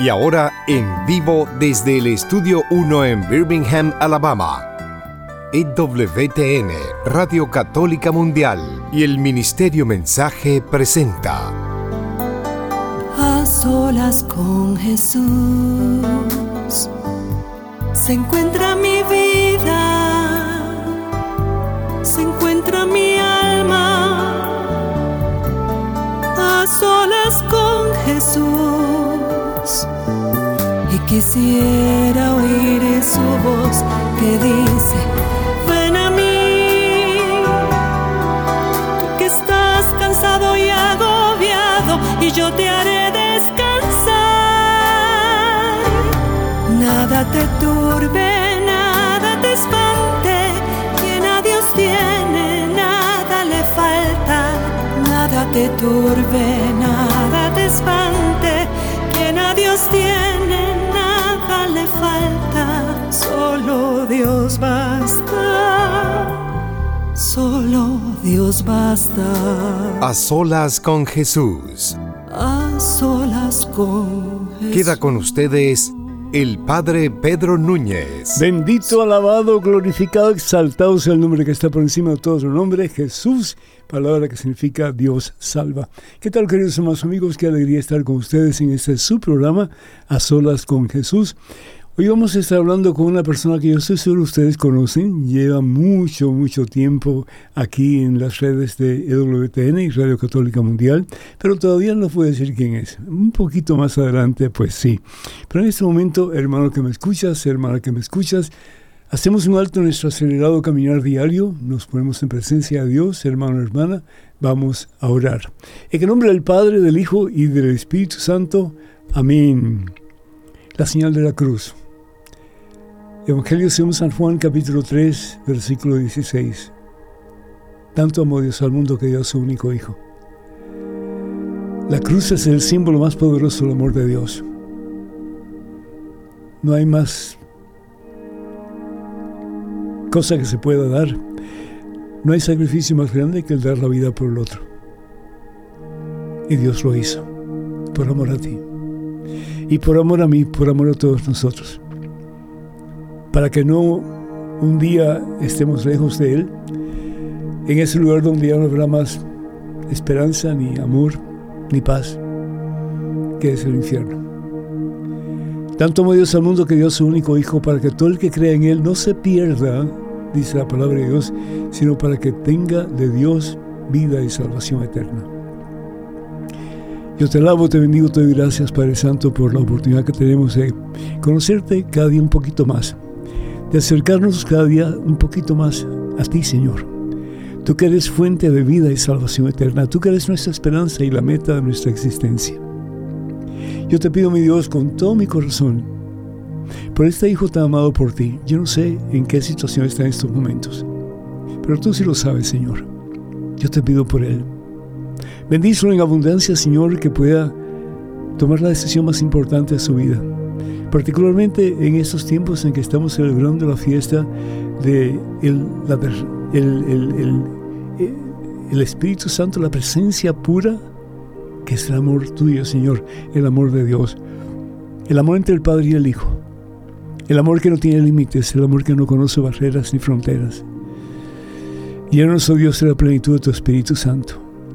Y ahora en vivo desde el Estudio 1 en Birmingham, Alabama, EWTN, Radio Católica Mundial y el Ministerio Mensaje presenta A solas con Jesús se encuentra mi vida, se encuentra mi alma. A solas con Jesús, y quisiera oír su voz que dice: ven a mí, tú que estás cansado y agobiado, y yo te haré descansar. Nada te turbe, nada te espante, quien a Dios tiene, nada le falta. Nada te turbe, nada te espante, quien a Dios tiene, nada le falta. Solo Dios basta, solo Dios basta. A solas con Jesús. A solas con Jesús. Queda con ustedes el Padre Pedro Núñez. Bendito, alabado, glorificado, exaltado sea el nombre que está por encima de todo su nombre, Jesús, palabra que significa Dios salva. ¿Qué tal, queridos hermanos amigos? Qué alegría estar con ustedes en este su programa, A Solas con Jesús. Hoy vamos a estar hablando con una persona que yo estoy seguro ustedes conocen. Lleva mucho tiempo aquí en las redes de EWTN y Radio Católica Mundial, pero todavía no puedo decir quién es. Un poquito más adelante, pues sí. Pero en este momento, hermano que me escuchas, hermana que me escuchas, hacemos un alto en nuestro acelerado caminar diario, nos ponemos en presencia de Dios, hermano, hermana, vamos a orar. En el nombre del Padre, del Hijo y del Espíritu Santo, amén. La señal de la cruz. Evangelio según San Juan, capítulo 3, versículo 16. Tanto amó Dios al mundo que dio a su único Hijo. La cruz es el símbolo más poderoso del amor de Dios. No hay más cosa que se pueda dar. No hay sacrificio más grande que el dar la vida por el otro. Y Dios lo hizo, por amor a ti. Y por amor a mí, por amor a todos nosotros. Para que no un día estemos lejos de Él, en ese lugar donde ya no habrá más esperanza, ni amor, ni paz, que es el infierno. Tanto amó Dios al mundo que dio a su único Hijo, para que todo el que crea en Él no se pierda, dice la palabra de Dios, sino para que tenga de Dios vida y salvación eterna. Yo te alabo, te bendigo, te doy gracias, Padre Santo, por la oportunidad que tenemos de conocerte cada día un poquito más, de acercarnos cada día un poquito más a ti, Señor. Tú que eres fuente de vida y salvación eterna, tú que eres nuestra esperanza y la meta de nuestra existencia. Yo te pido, mi Dios, con todo mi corazón, por este Hijo tan amado por ti. Yo no sé en qué situación está en estos momentos, pero tú sí lo sabes, Señor. Yo te pido por él. Bendícelo en abundancia, Señor, que pueda tomar la decisión más importante de su vida, particularmente en estos tiempos en que estamos celebrando la fiesta de el Espíritu Santo, la presencia pura, que es el amor tuyo, Señor, el amor de Dios, el amor entre el Padre y el Hijo, el amor que no tiene límites, el amor que no conoce barreras ni fronteras. Llénanos, oh Dios, de la plenitud de tu Espíritu Santo.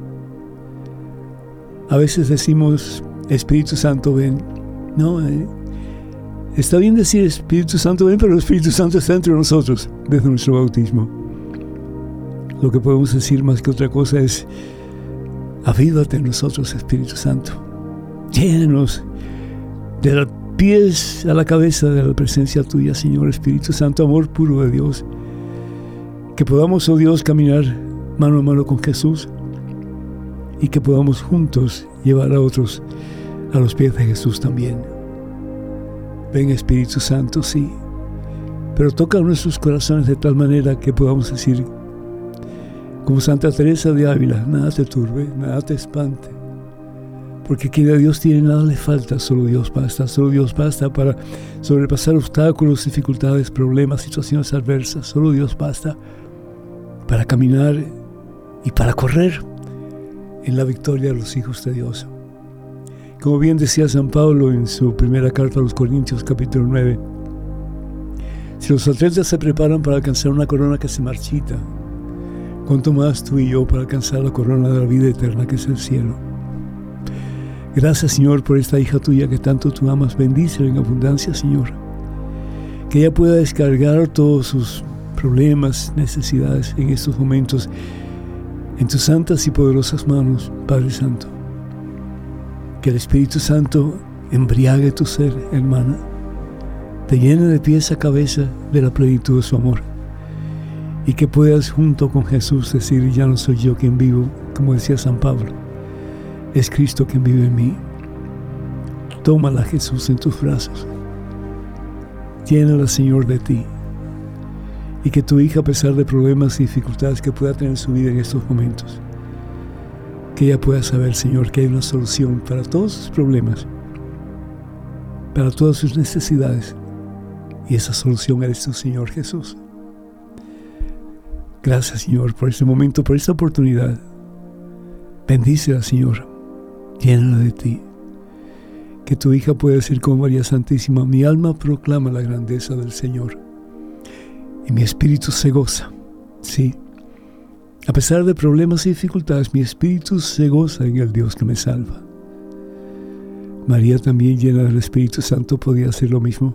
A veces decimos, Espíritu Santo, ven. No, está bien decir Espíritu Santo, ven, pero el Espíritu Santo está entre nosotros desde nuestro bautismo. Lo que podemos decir más que otra cosa es: avívate en nosotros, Espíritu Santo. Llénanos de los pies a la cabeza de la presencia tuya, Señor Espíritu Santo, amor puro de Dios. Que podamos, oh Dios, caminar mano a mano con Jesús y que podamos juntos llevar a otros a los pies de Jesús también. Ven, Espíritu Santo, sí, pero toca nuestros corazones de tal manera que podamos decir, como Santa Teresa de Ávila: nada te turbe, nada te espante, porque quien a Dios tiene nada le falta, solo Dios basta para sobrepasar obstáculos, dificultades, problemas, situaciones adversas. Solo Dios basta para caminar y para correr en la victoria de los hijos de Dios. Como bien decía San Pablo en su primera carta a los Corintios, capítulo 9, si los atletas se preparan para alcanzar una corona que se marchita, cuánto más tú y yo para alcanzar la corona de la vida eterna que es el cielo. Gracias, Señor, por esta hija tuya que tanto tú amas. Bendícela en abundancia, Señor. Que ella pueda descargar todos sus problemas, necesidades en estos momentos en tus santas y poderosas manos, Padre Santo. Que el Espíritu Santo embriague tu ser, hermana. Te llene de pies a cabeza de la plenitud de su amor. Y que puedas junto con Jesús decir, ya no soy yo quien vivo, como decía San Pablo. Es Cristo quien vive en mí. Tómala, Jesús, en tus brazos. Llénala, Señor, de ti. Y que tu hija, a pesar de problemas y dificultades que pueda tener en su vida en estos momentos, que ella pueda saber, Señor, que hay una solución para todos sus problemas, para todas sus necesidades. Y esa solución eres tú, Señor Jesús. Gracias, Señor, por este momento, por esta oportunidad. Bendícela, Señor. Llénala de ti. Que tu hija pueda decir como María Santísima, mi alma proclama la grandeza del Señor. Y mi espíritu se goza. Sí. A pesar de problemas y dificultades, mi espíritu se goza en el Dios que me salva. María, también llena del Espíritu Santo, podía hacer lo mismo.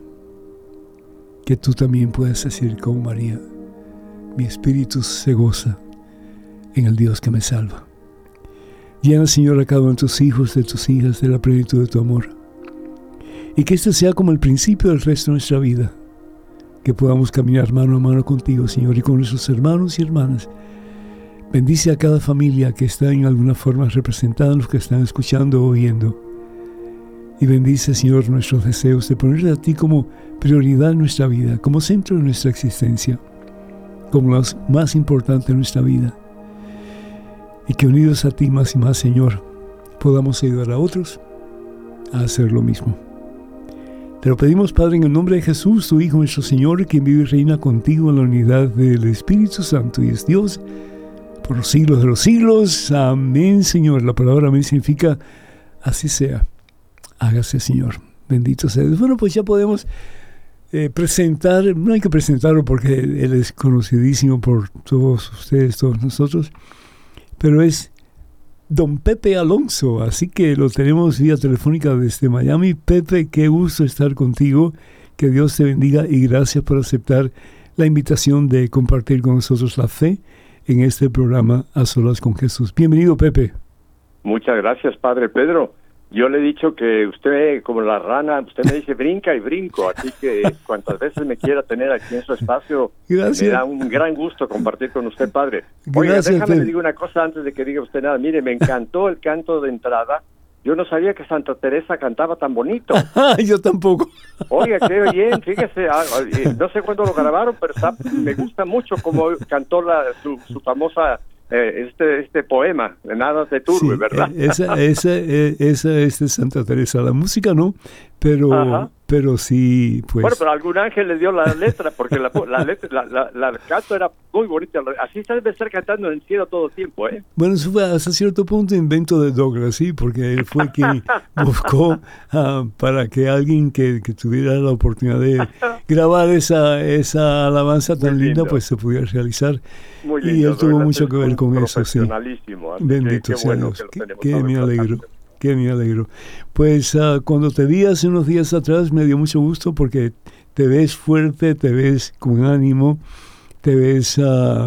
Que tú también puedas decir como María, mi espíritu se goza en el Dios que me salva. Llena, Señor, a cada uno de tus hijos, de tus hijas, de la plenitud de tu amor. Y que este sea como el principio del resto de nuestra vida. Que podamos caminar mano a mano contigo, Señor, y con nuestros hermanos y hermanas. Bendice a cada familia que está en alguna forma representada en los que están escuchando o oyendo. Y bendice, Señor, nuestros deseos de ponerte a ti como prioridad en nuestra vida, como centro de nuestra existencia, como lo más importante en nuestra vida. Y que unidos a ti más y más, Señor, podamos ayudar a otros a hacer lo mismo. Te lo pedimos, Padre, en el nombre de Jesús, tu Hijo, nuestro Señor, quien vive y reina contigo en la unidad del Espíritu Santo y es Dios por los siglos de los siglos. Amén, Señor. La palabra amén significa así sea. Hágase, Señor. Bendito sea Dios. Bueno, pues ya podemos presentar, no hay que presentarlo porque Él es conocidísimo por todos ustedes, todos nosotros, pero es don Pepe Alonso, así que lo tenemos vía telefónica desde Miami. Pepe, qué gusto estar contigo, que Dios te bendiga y gracias por aceptar la invitación de compartir con nosotros la fe en este programa A Solas con Jesús. Bienvenido, Pepe. Muchas gracias, Padre Pedro. Yo le he dicho que usted, como la rana, usted me dice brinca y brinco, así que cuantas veces me quiera tener aquí en su espacio, gracias. Me da un gran gusto compartir con usted, Padre. Oiga, gracias, déjame le digo una cosa antes de que diga usted nada. Mire, me encantó el canto de entrada. Yo no sabía que Santa Teresa cantaba tan bonito. Yo tampoco. Oiga, qué bien, fíjese, no sé cuándo lo grabaron, pero me gusta mucho cómo cantó su famosa... este poema de Nada te turbe, sí, ¿verdad? Esa es de Santa Teresa. La música no, pero sí, pues. Bueno, pero algún ángel le dio la letra, porque la canto era muy bonita. Así se debe estar cantando en el cielo todo el tiempo, ¿eh? Bueno, eso fue hasta cierto punto invento de Douglas, sí, porque él fue quien buscó para que alguien que tuviera la oportunidad de grabar esa alabanza tan linda, pues se pudiera realizar. Muy lindo, y él tuvo mucho que ver con eso, sí. Bendito sea Dios. Que me alegro. Pues cuando te vi hace unos días atrás me dio mucho gusto porque te ves fuerte, te ves con ánimo, te ves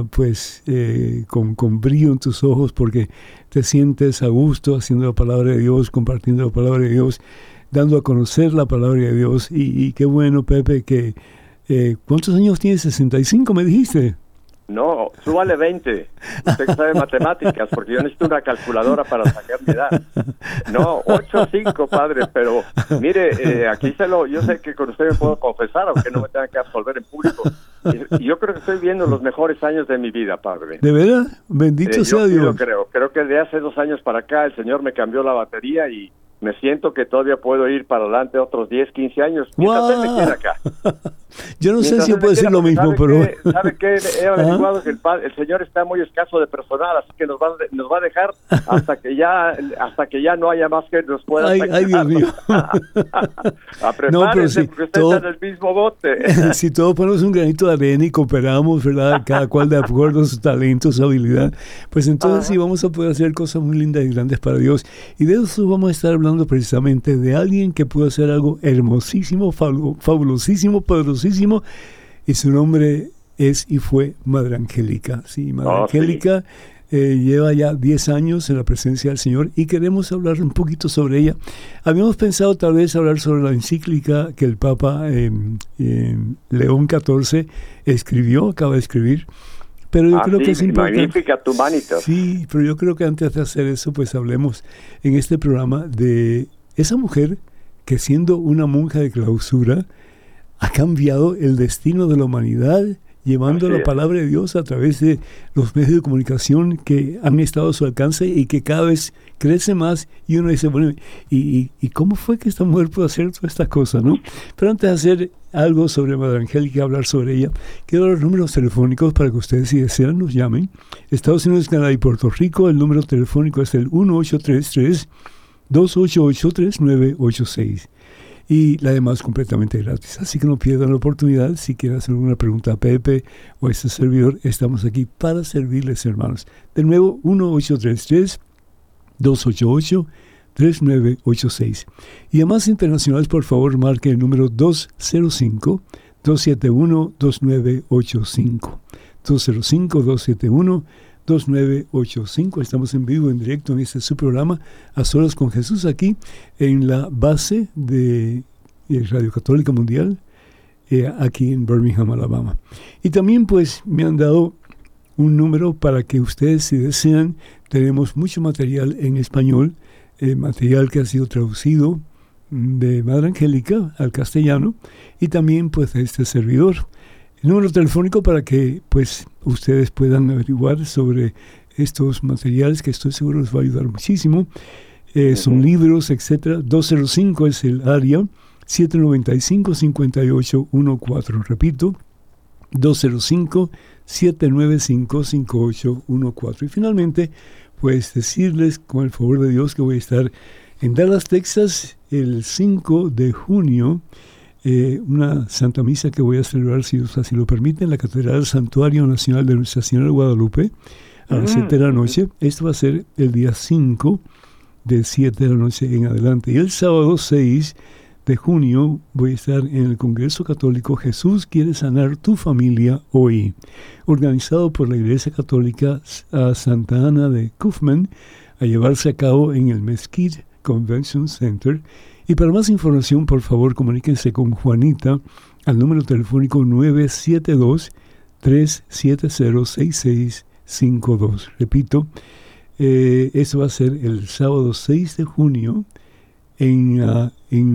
con brillo en tus ojos porque te sientes a gusto haciendo la palabra de Dios, compartiendo la palabra de Dios, dando a conocer la palabra de Dios. Y qué bueno, Pepe, que ¿cuántos años tienes? 65, me dijiste. No, súbale 20. Usted que sabe matemáticas, porque yo necesito una calculadora para sacar mi edad. No, 8-5, padre, pero mire, aquí yo sé que con usted me puedo confesar, aunque no me tenga que absolver en público. Y yo creo que estoy viendo los mejores años de mi vida, padre. ¿De verdad? Bendito sea Dios. Yo creo que de hace 2 años para acá el Señor me cambió la batería y me siento que todavía puedo ir para adelante otros 10, 15 años. Mientras Él me quiera acá. Yo no sé si yo puedo decir lo mismo, pero... ¿Sabe qué? He averiguado que el señor está muy escaso de personal, así que nos va a dejar hasta que ya no haya más que nos pueda sacar. Ay, Dios mío. Prepárense, porque ustedes están en el mismo bote. Si todos ponemos un granito de arena y cooperamos, ¿verdad? Cada cual de acuerdo a su talento, su habilidad, pues entonces sí vamos a poder hacer cosas muy lindas y grandes para Dios. Y de eso vamos a estar hablando precisamente, de alguien que pudo hacer algo hermosísimo, fabulosísimo, poderosísimo, y su nombre es y fue Madre Angélica. Sí, Madre Angélica lleva ya 10 años en la presencia del Señor y queremos hablar un poquito sobre ella. Habíamos pensado tal vez hablar sobre la encíclica que el Papa León XIV acaba de escribir, pero yo creo que es importante. Magnificat Humanitas. Sí, pero yo creo que antes de hacer eso, pues hablemos en este programa de esa mujer que, siendo una monja de clausura, ha cambiado el destino de la humanidad, llevando la palabra de Dios a través de los medios de comunicación que han estado a su alcance y que cada vez crece más, y uno dice, bueno, ¿y cómo fue que esta mujer pudo hacer todas estas cosas, no? Pero antes de hacer algo sobre Madre Angélica, hablar sobre ella, quiero dar los números telefónicos para que ustedes, si desean, nos llamen. Estados Unidos, Canadá y Puerto Rico, el número telefónico es el 1833-288-3986. Y la demás completamente gratis. Así que no pierdan la oportunidad. Si quieren hacer alguna pregunta a Pepe o a este servidor, estamos aquí para servirles, hermanos. De nuevo, 1833-288-3986. Y a más internacionales, por favor, marque el número 205-271-2985. 205-271-2985. Estamos en vivo, en directo, en este su programa, A Solas con Jesús, aquí en la base de Radio Católica Mundial, aquí en Birmingham, Alabama. Y también, pues, me han dado un número para que ustedes, si desean, tenemos mucho material en español, material que ha sido traducido de Madre Angélica al castellano, y también, pues, de este servidor. El número telefónico para que, pues, ustedes puedan averiguar sobre estos materiales, que estoy seguro les va a ayudar muchísimo. Son libros, etcétera. 205 es el área, 795-5814. Repito, 205-795-5814. Y finalmente, pues, decirles, con el favor de Dios, que voy a estar en Dallas, Texas, el 5 de junio, una Santa Misa que voy a celebrar, si Dios así lo permite, en la Catedral Santuario Nacional de Nuestra Señora de Guadalupe, a las 7 de la noche. Esto va a ser el día 5, de 7 de la noche en adelante. Y el sábado 6 de junio voy a estar en el Congreso Católico Jesús quiere sanar tu familia hoy, organizado por la Iglesia Católica Santa Ana de Kaufman, a llevarse a cabo en el Mesquite Convention Center. Y para más información, por favor, comuníquense con Juanita al número telefónico 972-370-6652. Repito, eso va a ser el sábado 6 de junio en la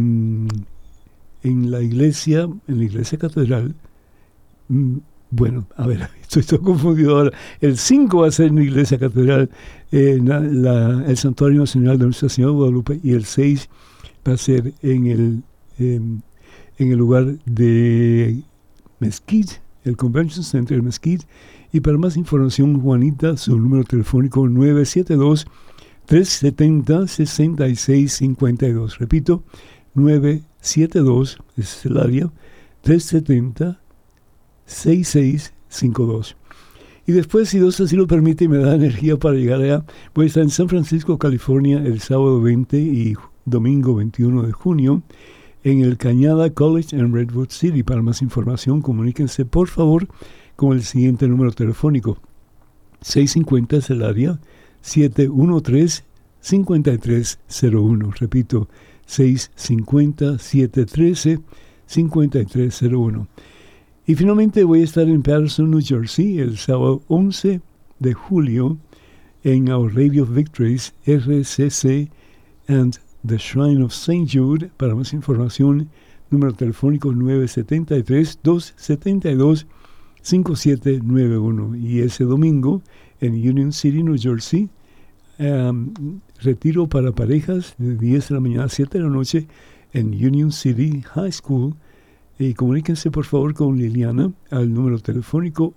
iglesia catedral. Bueno, a ver, estoy todo confundido ahora. El 5 va a ser en la iglesia catedral, el Santuario Nacional de Nuestra Señora de Guadalupe, y el 6 va a ser en el lugar de Mesquite, el Convention Center de Mesquite. Y para más información, Juanita, su número telefónico 972-370-6652. Repito, 972, es el área, 370-6652. Y después, si Dios así lo permite y me da energía para llegar allá, voy a estar en San Francisco, California, el sábado 20 y domingo 21 de junio, en el Cañada College en Redwood City. Para más información, comuníquense, por favor, con el siguiente número telefónico. 650 es el área, 713-5301. Repito, 650-713-5301. Y finalmente voy a estar en Patterson, New Jersey, el sábado 11 de julio, en Our Lady of Victories, RCC and The Shrine of St. Jude. Para más información, número telefónico 972-272-5791. Y ese domingo, en Union City, New Jersey, retiro para parejas de 10 de la mañana a 7 de la noche en Union City High School, y comuníquense por favor con Liliana al número telefónico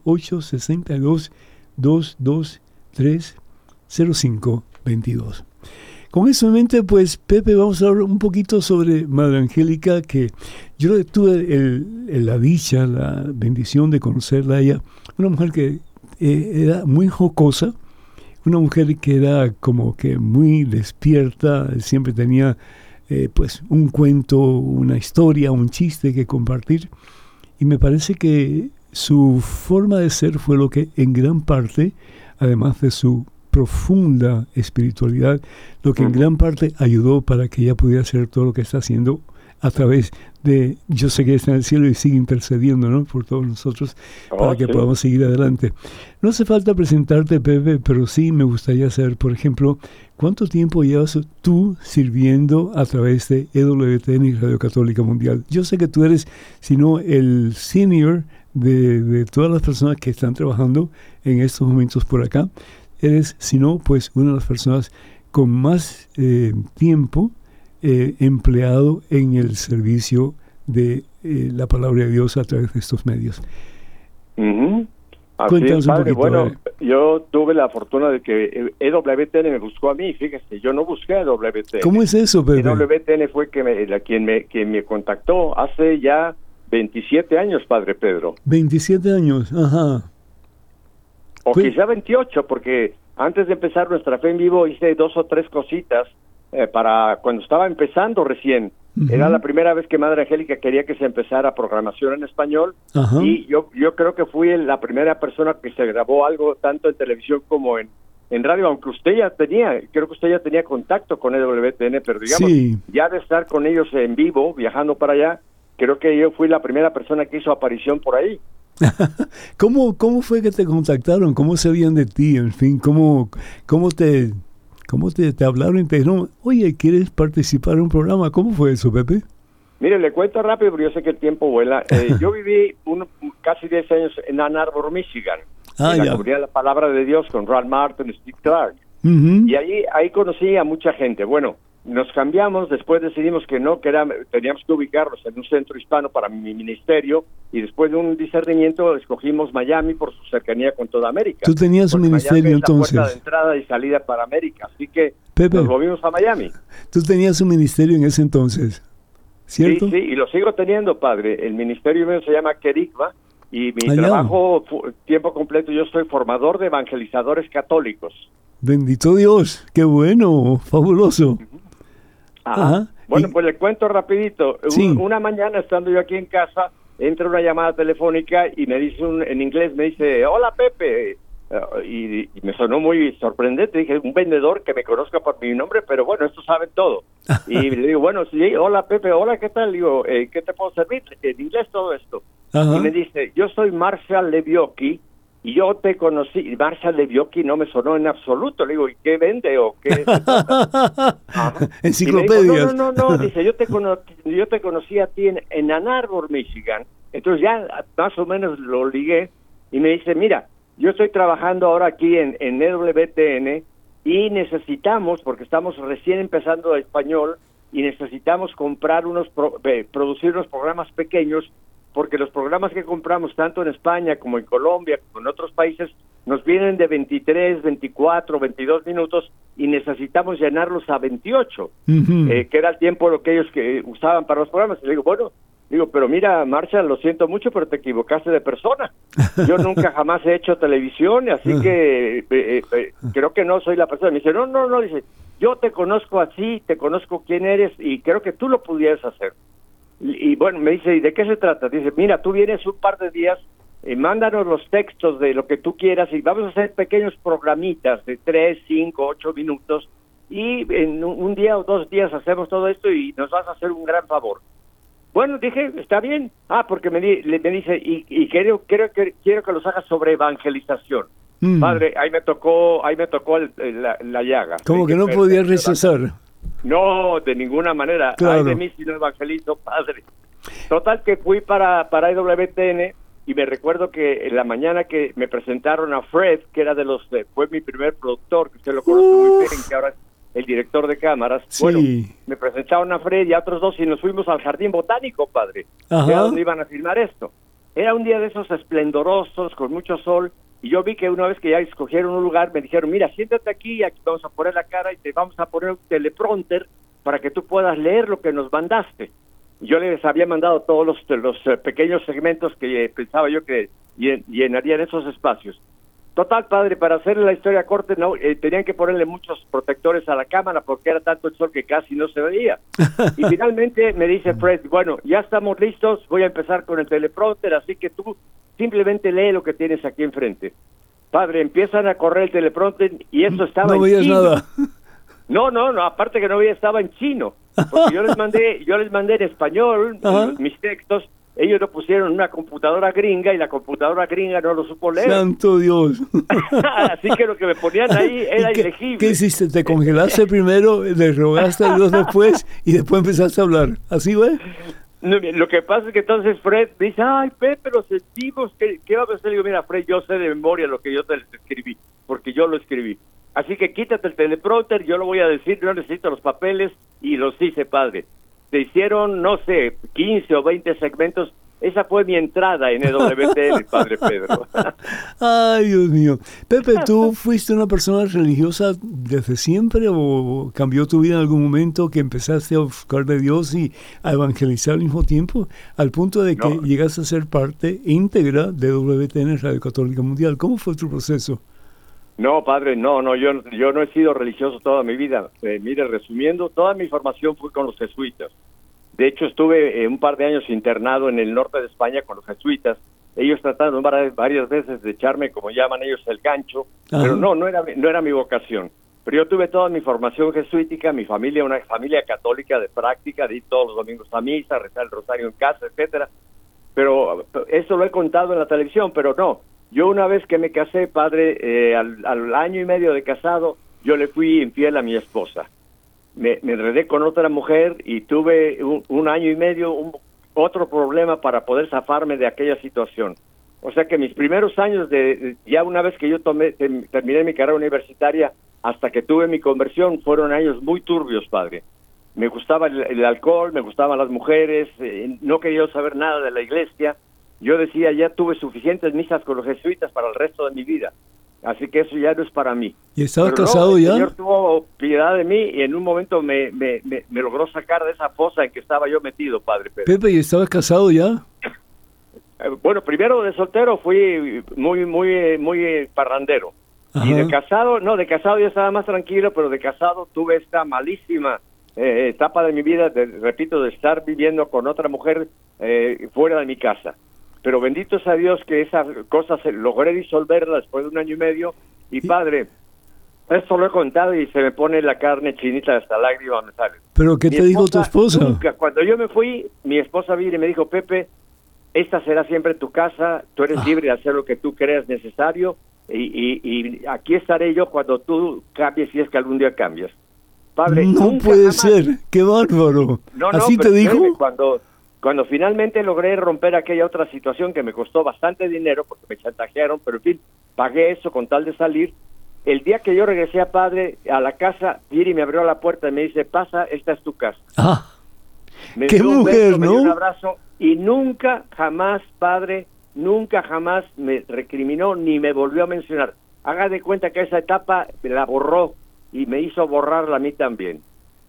862-223-0522. Con eso en mente, pues, Pepe, vamos a hablar un poquito sobre Madre Angélica, que yo tuve la dicha, la bendición de conocerla a ella. Una mujer que era muy jocosa, una mujer que era como que muy despierta, siempre tenía pues un cuento, una historia, un chiste que compartir. Y me parece que su forma de ser fue lo que en gran parte, además de su profunda espiritualidad, lo que en gran parte ayudó para que ella pudiera hacer todo lo que está haciendo a través de, yo sé que está en el cielo y sigue intercediendo, ¿no?, por todos nosotros para que podamos seguir adelante. No hace falta presentarte, Pepe, pero sí me gustaría saber, por ejemplo, ¿cuánto tiempo llevas tú sirviendo a través de EWTN y Radio Católica Mundial? Yo sé que tú eres, si no el senior de todas las personas que están trabajando en estos momentos por acá, eres, si no, pues una de las personas con más tiempo empleado en el servicio de la palabra de Dios a través de estos medios. Así es, padre. Bueno, yo tuve la fortuna de que EWTN me buscó a mí. Fíjese, yo no busqué a EWTN. ¿Cómo es eso, Pepe? EWTN fue quien me contactó hace ya 27 años, padre Pedro. 27 años, ajá. O quizá 28, porque antes de empezar Nuestra Fe en Vivo hice 2 o 3 cositas para cuando estaba empezando recién. Era la primera vez que Madre Angélica quería que se empezara programación en español. Y yo creo que fui la primera persona que se grabó algo tanto en televisión como en radio, aunque creo que usted ya tenía contacto con EWTN, pero digamos, ya de estar con ellos en vivo, viajando para allá, creo que yo fui la primera persona que hizo aparición por ahí. ¿Cómo fue que te contactaron? ¿Cómo sabían de ti? En fin, ¿cómo te hablaron y te dijeron, oye, ¿quieres participar en un programa? ¿Cómo fue eso, Pepe? Mire, le cuento rápido, pero yo sé que el tiempo vuela. Yo viví casi 10 años en Ann Arbor, Michigan, en la comunidad de la Palabra de Dios con Ron Martin y Steve Clark. Y ahí conocí a mucha gente. Bueno, nos cambiamos, después decidimos que teníamos que ubicarnos en un centro hispano para mi ministerio, y después de un discernimiento escogimos Miami por su cercanía con toda América. ¿Tú tenías un ministerio Miami entonces? Es la puerta de entrada y salida para América, así que Pepe, nos movimos a Miami. ¿Tú tenías un ministerio en ese entonces, cierto? Sí, y lo sigo teniendo, padre. El ministerio mío se llama Querigma, y mi trabajo tiempo completo, yo soy formador de evangelizadores católicos. Bendito Dios, qué bueno, fabuloso. Ajá. Bueno, pues le cuento rapidito. Una mañana, estando yo aquí en casa, entra una llamada telefónica y me dice en inglés, me dice, hola Pepe, y me sonó muy sorprendente. Dije, un vendedor que me conozca por mi nombre, pero bueno, estos saben todo. Y le digo, bueno, sí, hola Pepe, hola, ¿qué tal? Digo, ¿qué te puedo servir? En inglés todo esto. Y me dice, yo soy Marshall Leviocki, y yo te conocí. Marshall Leviocki no me sonó en absoluto. Le digo, ¿y qué vende o qué? Enciclopedias. No, dice, yo te conocí a ti en Ann Arbor, Michigan. Entonces ya más o menos lo ligué, y me dice, mira, yo estoy trabajando ahora aquí en EWTN, y necesitamos, porque estamos recién empezando español, y necesitamos comprar producir unos programas pequeños, porque los programas que compramos tanto en España como en Colombia, como en otros países, nos vienen de 23, 24, 22 minutos, y necesitamos llenarlos a 28, que era el tiempo lo que ellos usaban para los programas. Y le digo, pero mira, Marshall, lo siento mucho, pero te equivocaste de persona. Yo nunca jamás he hecho televisión, así que creo que no soy la persona. Me dice, no, dice, yo te conozco así, te conozco quién eres, y creo que tú lo pudieras hacer. Y bueno, me dice, ¿y de qué se trata? Dice, mira, tú vienes un par de días, mándanos los textos de lo que tú quieras, y vamos a hacer pequeños programitas de 3, 5, 8 minutos, y en un día o 2 días hacemos todo esto y nos vas a hacer un gran favor. Bueno, dije, está bien. Porque me dice, y quiero que los hagas sobre evangelización. Padre, ahí me tocó la llaga. Como que no podía rechazar. No, de ninguna manera. Claro. Ay de mí si no evangelizo, padre. Total que fui para EWTN, y me recuerdo que en la mañana que me presentaron a Fred, que era fue mi primer productor, que usted lo conoce muy bien, que ahora el director de cámaras. Sí. Bueno, me presentaron a Fred y a otros 2 y nos fuimos al Jardín Botánico, padre. Era donde iban a filmar esto. Era un día de esos esplendorosos, con mucho sol, y yo vi que una vez que ya escogieron un lugar, me dijeron, mira, siéntate aquí vamos a poner la cara y te vamos a poner un teleprompter para que tú puedas leer lo que nos mandaste. Yo les había mandado todos los pequeños segmentos que pensaba yo que llenarían esos espacios. Total, padre, para hacer la historia corta, no, tenían que ponerle muchos protectores a la cámara porque era tanto el sol que casi no se veía. Y finalmente me dice Fred, bueno, ya estamos listos, voy a empezar con el teleprompter, así que tú simplemente lee lo que tienes aquí enfrente. Padre, empiezan a correr el teleprompter y eso estaba en chino. No veías nada. No, aparte que no veía, estaba en chino. Porque yo les mandé en español mis textos. Ellos lo pusieron en una computadora gringa y la computadora gringa no lo supo leer. ¡Santo Dios! Así que lo que me ponían ahí era ilegible. ¿Qué hiciste? ¿Te congelaste primero, le rogaste a Dios después y después empezaste a hablar? ¿Así fue? No, lo que pasa es que entonces Fred dice, ay, Pepe, lo sentimos. ¿Qué va a hacer? Le digo, mira, Fred, yo sé de memoria lo que yo te escribí, porque yo lo escribí. Así que quítate el teleprompter, yo lo voy a decir, no necesito los papeles, y los hice, padre. Se hicieron, no sé, 15 o 20 segmentos. Esa fue mi entrada en EWTN, padre Pedro. Ay, Dios mío. Pepe, ¿tú fuiste una persona religiosa desde siempre o cambió tu vida en algún momento que empezaste a buscar de Dios y a evangelizar al mismo tiempo? Al punto de que llegaste a ser parte íntegra de EWTN, Radio Católica Mundial. ¿Cómo fue tu proceso? No, padre, no, yo no he sido religioso toda mi vida. Mire, resumiendo, toda mi formación fue con los jesuitas. De hecho, estuve un par de años internado en el norte de España con los jesuitas. Ellos trataron varias veces de echarme, como llaman ellos, el gancho, pero no era mi vocación. Pero yo tuve toda mi formación jesuítica, mi familia, una familia católica de práctica, de ir todos los domingos a misa, rezar el rosario en casa, etcétera. Pero eso lo he contado en la televisión, pero no. Yo una vez que me casé, padre, al año y medio de casado, yo le fui infiel a mi esposa. Me enredé con otra mujer y tuve un año y medio otro problema para poder zafarme de aquella situación. O sea que mis primeros años, ya una vez que yo terminé mi carrera universitaria, hasta que tuve mi conversión, fueron años muy turbios, padre. Me gustaba el alcohol, me gustaban las mujeres, no quería saber nada de la iglesia. Yo decía, ya tuve suficientes misas con los jesuitas para el resto de mi vida. Así que eso ya no es para mí. ¿Y estabas casado ya? El Señor tuvo piedad de mí y en un momento me logró sacar de esa fosa en que estaba yo metido, padre Pedro. Pepe, ¿y estabas casado ya? Bueno, primero de soltero fui muy parrandero. Ajá. Y de casado ya estaba más tranquilo, pero de casado tuve esta malísima etapa de mi vida, repito, de estar viviendo con otra mujer fuera de mi casa. Pero bendito sea Dios que esa cosa logré disolverla después de un año y medio. Y padre, esto lo he contado y se me pone la carne chinita, hasta lágrimas me salen. ¿Pero qué te dijo tu esposa? Nunca, cuando yo me fui, mi esposa vino y me dijo, Pepe, esta será siempre tu casa, tú eres libre de hacer lo que tú creas necesario y aquí estaré yo cuando tú cambies, si es que algún día cambias. Padre, no puede ser, qué bárbaro. ¿Así te dijo? Cuando finalmente logré romper aquella otra situación que me costó bastante dinero porque me chantajearon, pero en fin, pagué eso con tal de salir. El día que yo regresé a padre a la casa, Viri me abrió la puerta y me dice, pasa, esta es tu casa. Me qué mujer, beso, ¿no? Me dio un abrazo y nunca jamás, padre, nunca jamás me recriminó ni me volvió a mencionar. Haga de cuenta que esa etapa la borró y me hizo borrarla a mí también.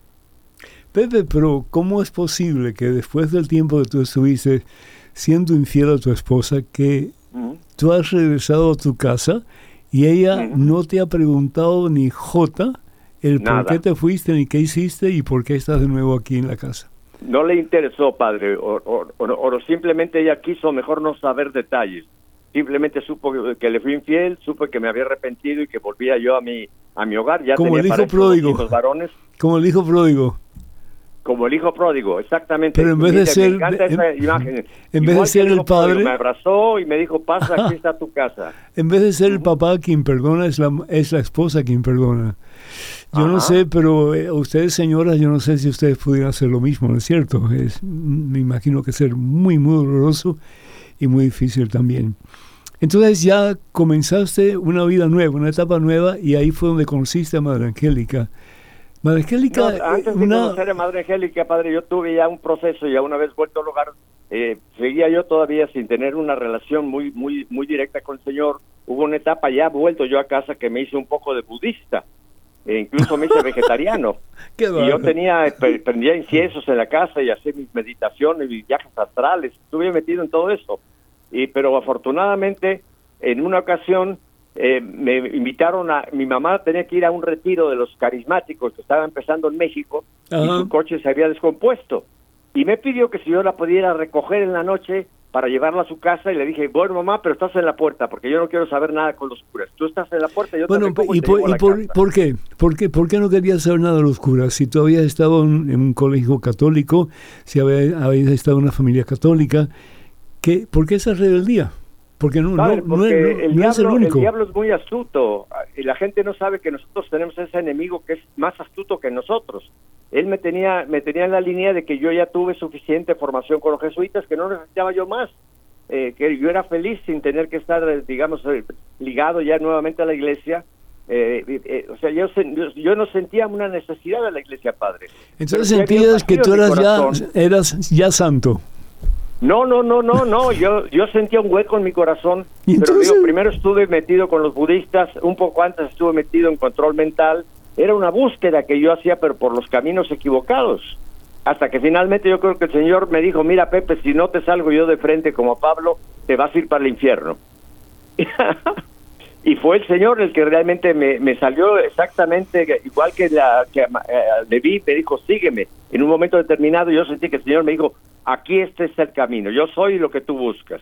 Pepe, pero ¿cómo es posible que después del tiempo que tú estuviste siendo infiel a tu esposa, que tú has regresado a tu casa y ella no te ha preguntado ni jota el por qué te fuiste, ni qué hiciste y por qué estás de nuevo aquí en la casa? No le interesó, padre, o simplemente ella quiso mejor no saber detalles. Simplemente supo que le fui infiel, supo que me había arrepentido y que volvía yo a mi hogar. Ya como tenía el hijo pródigo. Varones. Como el hijo pródigo. Como el hijo pródigo, exactamente. Pero en vez de ser, me encanta esa imagen. En vez de ser el padre, pródigo, me abrazó y me dijo, pasa, aquí está tu casa. En vez de ser el papá quien perdona, es la esposa quien perdona. Yo no sé, pero ustedes, señoras, yo no sé si ustedes pudieran hacer lo mismo, ¿no es cierto? Me imagino que ser muy, muy doloroso y muy difícil también. Entonces ya comenzaste una vida nueva, una etapa nueva, y ahí fue donde conociste a Madre Angélica. Madre Angélica... No, antes de conocer a Madre Angélica, padre, yo tuve ya un proceso, ya una vez vuelto al hogar, seguía yo todavía sin tener una relación muy directa con el Señor. Hubo una etapa, ya vuelto yo a casa, que me hice un poco de budista, incluso me hice vegetariano. Y yo prendía inciensos en la casa y hacía mis meditaciones, mis viajes astrales, estuve metido en todo eso. Pero afortunadamente, en una ocasión, me invitaron mi mamá tenía que ir a un retiro de los carismáticos que estaban empezando en México. Ajá. Y su coche se había descompuesto y me pidió que si yo la pudiera recoger en la noche para llevarla a su casa, y le dije, bueno, mamá, pero estás en la puerta porque yo no quiero saber nada con los curas. Tú estás en la puerta, yo te recojo y te llevo a la casa. ¿Por qué? ¿Por qué no querías saber nada de los curas? Si tú habías estado en un colegio católico, si habías estado en una familia católica, ¿por qué esa rebeldía? Porque no es el único. El diablo es muy astuto y la gente no sabe que nosotros tenemos ese enemigo que es más astuto que nosotros. Él me tenía en la línea de que yo ya tuve suficiente formación con los jesuitas, que no necesitaba yo más, que yo era feliz sin tener que estar, digamos, ligado ya nuevamente a la iglesia. O sea, yo no sentía una necesidad de la iglesia, padre. Entonces sentías que tú eras ya santo. No, yo sentía un hueco en mi corazón, pero primero estuve metido con los budistas, un poco antes estuve metido en control mental. Era una búsqueda que yo hacía, pero por los caminos equivocados, hasta que finalmente yo creo que el Señor me dijo, mira, Pepe, si no te salgo yo de frente como Pablo, te vas a ir para el infierno. Y fue el Señor el que realmente me salió exactamente igual que Leví me dijo, sígueme. En un momento determinado yo sentí que el Señor me dijo, aquí este es el camino, yo soy lo que tú buscas.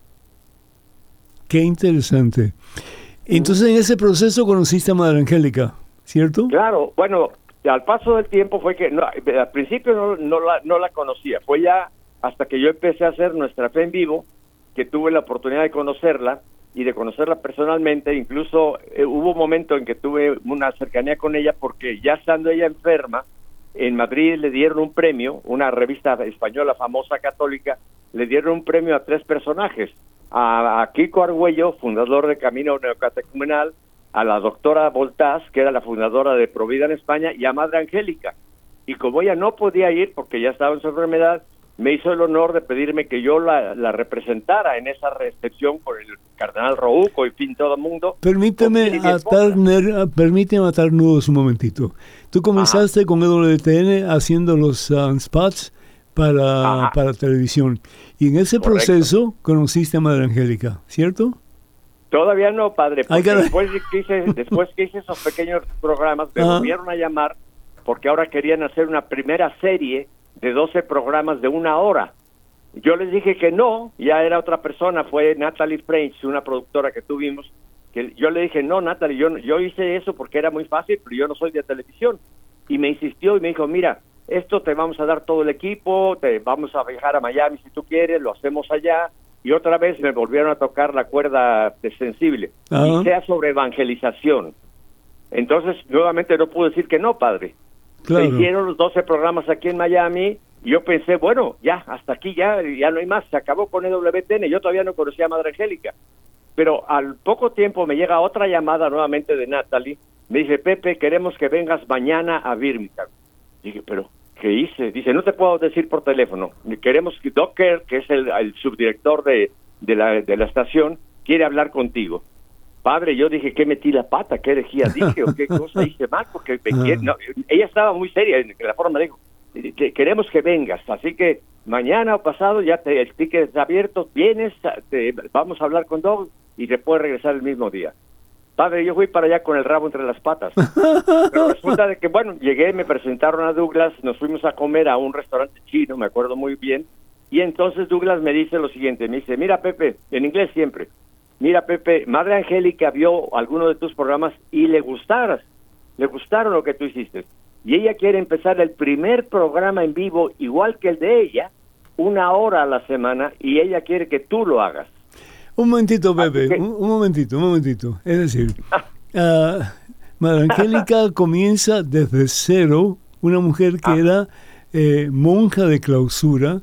Qué interesante. Entonces en ese proceso conociste a Madre Angélica, ¿cierto? Claro, bueno, al paso del tiempo fue que al principio no la conocía, fue ya hasta que yo empecé a hacer Nuestra Fe en Vivo, que tuve la oportunidad de conocerla y de conocerla personalmente. Incluso hubo un momento en que tuve una cercanía con ella porque ya estando ella enferma, en Madrid le dieron un premio, una revista española famosa católica, le dieron un premio a 3 personajes, a Kiko Argüello, fundador de Camino Neocatecumenal, a la doctora Voltás, que era la fundadora de Provida en España, y a Madre Angélica. Y como ella no podía ir porque ya estaba en su enfermedad, me hizo el honor de pedirme que yo la representara en esa recepción por el cardenal Rouco y fin todo el mundo. Permíteme atar nudos un momentito. Tú comenzaste con EWTN haciendo los spots para televisión. Y en ese proceso conociste a Madre Angélica, ¿cierto? Todavía no, padre, porque después que hice esos pequeños programas, me volvieron a llamar porque ahora querían hacer una primera serie de 12 programas de 1 hora. Yo les dije que no, ya era otra persona, fue Natalie French, una productora que tuvimos, que yo le dije, no, Natalie, yo hice eso porque era muy fácil, pero yo no soy de televisión. Y me insistió y me dijo, mira, esto te vamos a dar todo el equipo, te vamos a viajar a Miami si tú quieres, lo hacemos allá. Y otra vez me volvieron a tocar la cuerda sensible, y sea sobre evangelización. Entonces, nuevamente no puedo decir que no, padre. Claro. Se hicieron los 12 programas aquí en Miami, y yo pensé, bueno, ya, hasta aquí ya no hay más, se acabó con EWTN. Yo todavía no conocía a Madre Angélica. Pero al poco tiempo me llega otra llamada nuevamente de Natalie, me dice, Pepe, queremos que vengas mañana a Birmingham. Dije, pero ¿qué hice? Dice, no te puedo decir por teléfono. Queremos que Doc Kerr, que es el subdirector de la estación, quiere hablar contigo. Padre, yo dije, ¿qué metí la pata? ¿Qué herejía dije? ¿O qué cosa hice mal? Porque ella estaba muy seria en la forma, dijo, queremos que vengas. Así que mañana o pasado ya el ticket está abierto, vienes, vamos a hablar con Doc y te puedes regresar el mismo día. Padre, yo fui para allá con el rabo entre las patas. Pero resulta de que, bueno, llegué, me presentaron a Douglas, nos fuimos a comer a un restaurante chino, me acuerdo muy bien, y entonces Douglas me dice lo siguiente, me dice, mira Pepe, en inglés siempre, mira Pepe, Madre Angélica vio alguno de tus programas y le gustaron lo que tú hiciste, y ella quiere empezar el primer programa en vivo, igual que el de ella, 1 hora a la semana, y ella quiere que tú lo hagas. Un momentito, Pepe, un momentito. Es decir, Madre Angélica comienza desde cero, una mujer que era monja de clausura.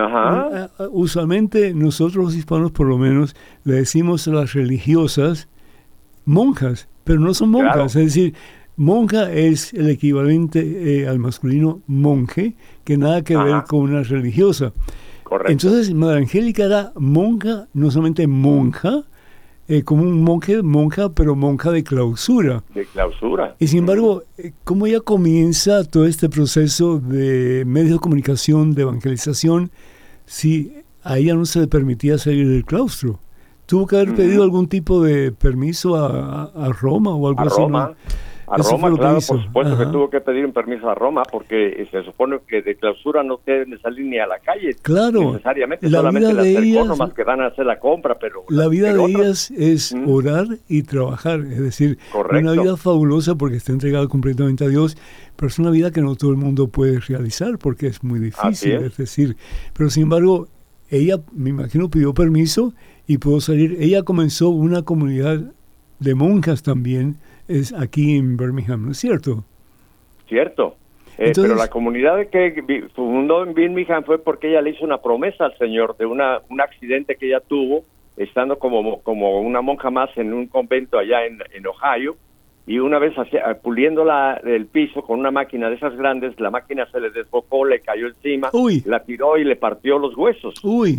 Usualmente nosotros los hispanos, por lo menos, le decimos a las religiosas monjas, pero no son monjas. Claro. Es decir, monja es el equivalente al masculino monje, que nada que ver con una religiosa. Correcto. Entonces, Madre Angélica era monja, no solamente monja, como un monja, pero monja de clausura. De clausura. Y sin embargo, ¿cómo ella comienza todo este proceso de medios de comunicación, de evangelización, si a ella no se le permitía salir del claustro? ¿Tuvo que haber pedido algún tipo de permiso a Roma o algo así? Roma. ¿No? A Eso Roma, claro, por supuesto. Ajá. Que tuvo que pedir un permiso a Roma porque se supone que de clausura no deben salir ni a la calle. Claro. Necesariamente, la solamente vida las de ellas, más que van a hacer la compra, pero... La vida de ellas es orar y trabajar, es decir, Correcto. una vida fabulosa porque está entregada completamente a Dios, pero es una vida que no todo el mundo puede realizar porque es muy difícil, es decir, pero sin embargo, ella, me imagino, pidió permiso y pudo salir. Ella comenzó una comunidad de monjas también, es aquí en Birmingham, ¿no es cierto? Cierto. Entonces, pero la comunidad que fundó en Birmingham fue porque ella le hizo una promesa al Señor de un accidente que ella tuvo, estando como una monja más en un convento allá en Ohio, y una vez puliendo el piso con una máquina de esas grandes, la máquina se le desbocó, le cayó encima, la tiró y le partió los huesos.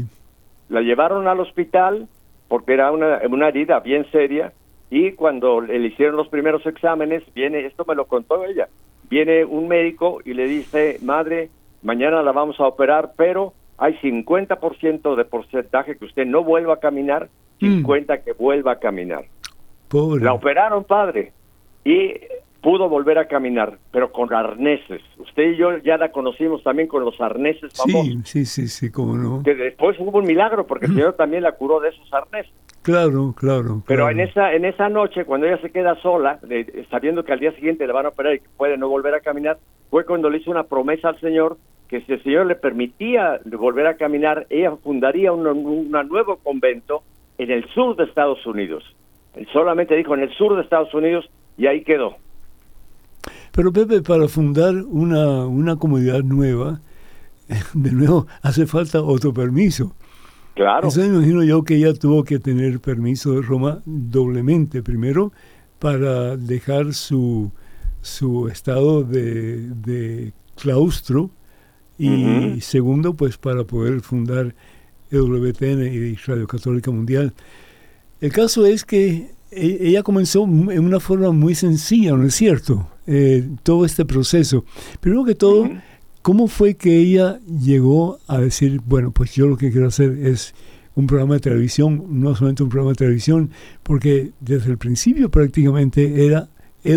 La llevaron al hospital porque era una herida bien seria, y cuando le hicieron los primeros exámenes, esto me lo contó ella, viene un médico y le dice: madre, mañana la vamos a operar, pero hay 50% de porcentaje que usted no vuelva a caminar, 50% que vuelva a caminar. Pobre. La operaron, padre, y pudo volver a caminar, pero con arneses. Usted y yo ya la conocimos también con los arneses famosos. Sí, cómo no. Que después hubo un milagro, porque el Señor también la curó de esos arneses. Claro. Pero en esa noche, cuando ella se queda sola, sabiendo que al día siguiente le van a operar y que puede no volver a caminar, fue cuando le hizo una promesa al Señor, que si el Señor le permitía volver a caminar, ella fundaría un nuevo convento en el sur de Estados Unidos. Él solamente dijo en el sur de Estados Unidos, y ahí quedó. Pero Pepe, para fundar una comunidad nueva, de nuevo, hace falta otro permiso. Claro. Eso me imagino yo que ella tuvo que tener permiso de Roma doblemente. Primero, para dejar su estado de claustro, y segundo, pues para poder fundar EWTN y Radio Católica Mundial. El caso es que ella comenzó en una forma muy sencilla, ¿no es cierto? Todo este proceso. Primero que todo, ¿cómo fue que ella llegó a decir, bueno, pues yo lo que quiero hacer es un programa de televisión, no solamente un programa de televisión, porque desde el principio prácticamente era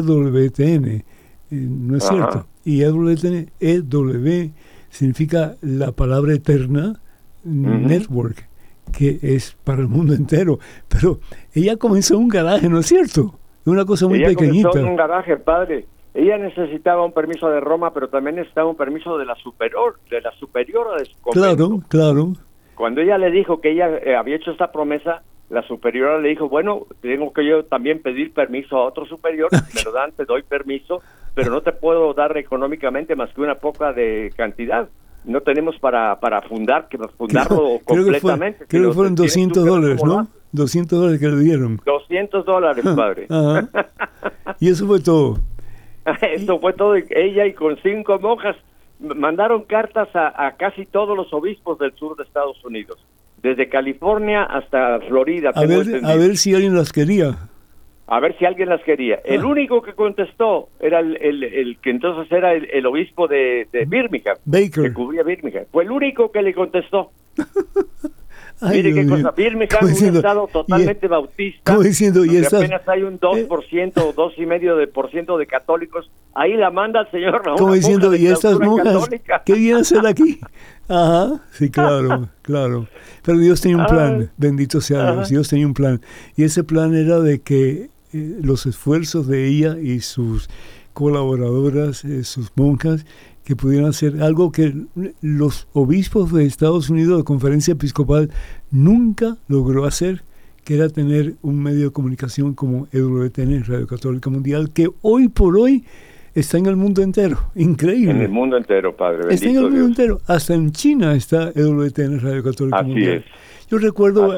EWTN, ¿no es cierto? Y EWTN, EW, significa la palabra eterna, network, que es para el mundo entero. Pero ella comenzó en un garaje, ¿no es cierto? Una cosa muy pequeñita. Ella comenzó en un garaje, padre. Ella necesitaba un permiso de Roma, pero también necesitaba un permiso de la superiora de su convento. Claro. Cuando ella le dijo que ella había hecho esta promesa, la superiora le dijo, bueno, tengo que yo también pedir permiso a otro superior, me lo dan, te doy permiso, pero no te puedo dar económicamente más que una poca de cantidad. No tenemos para fundarlo completamente. Creo que fueron $200, ¿no? $200 que le dieron. $200, padre. Y eso fue todo. Eso fue todo. Ella y con 5 monjas mandaron cartas a casi todos los obispos del sur de Estados Unidos, desde California hasta Florida. A ver si alguien las quería. El único que contestó era el que entonces era el obispo de Birmingham, Baker, que cubría Birmingham. Fue el único que le contestó. Ay, mire qué cosa, Birmingham es un estado totalmente bautista, donde apenas hay un 2% o 2,5% de católicos. Ahí la manda el Señor a como diciendo, ¿y estas monjas católica? qué vienen a hacer aquí? Ajá, sí, claro. Pero Dios tenía un plan, bendito sea Dios, Dios tenía un plan. Y ese plan era de que los esfuerzos de ella y sus colaboradoras, sus monjas, que pudieran hacer algo que los obispos de Estados Unidos, de Conferencia Episcopal, nunca logró hacer, que era tener un medio de comunicación como EWTN, Radio Católica Mundial, que hoy por hoy está en el mundo entero. Increíble. En el mundo entero, Padre. Está en el mundo entero. Hasta en China está EWTN, Radio Católica Mundial. Así es. Yo recuerdo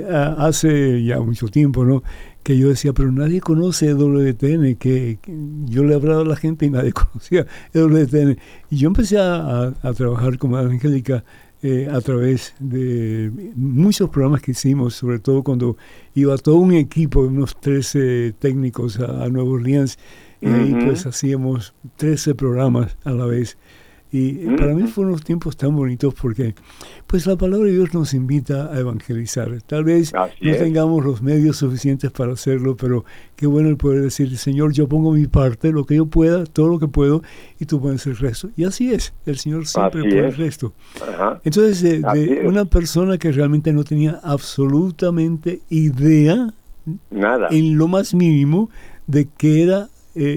hace ya mucho tiempo, ¿no?, que yo decía, pero nadie conoce WTN, que yo le hablaba a la gente y nadie conocía WTN. Y yo empecé a trabajar como Angélica a través de muchos programas que hicimos, sobre todo cuando iba todo un equipo, unos 13 técnicos a Nueva Orleans, y ahí pues hacíamos 13 programas a la vez. Y para mí fueron unos tiempos tan bonitos porque pues la palabra de Dios nos invita a evangelizar. Tal vez no tengamos los medios suficientes para hacerlo, pero qué bueno el poder decir, Señor, yo pongo mi parte, lo que yo pueda, todo lo que puedo, y tú pones el resto. Y así es, el Señor siempre pone el resto. Entonces, de una persona que realmente no tenía absolutamente idea, nada, en lo más mínimo, de qué era,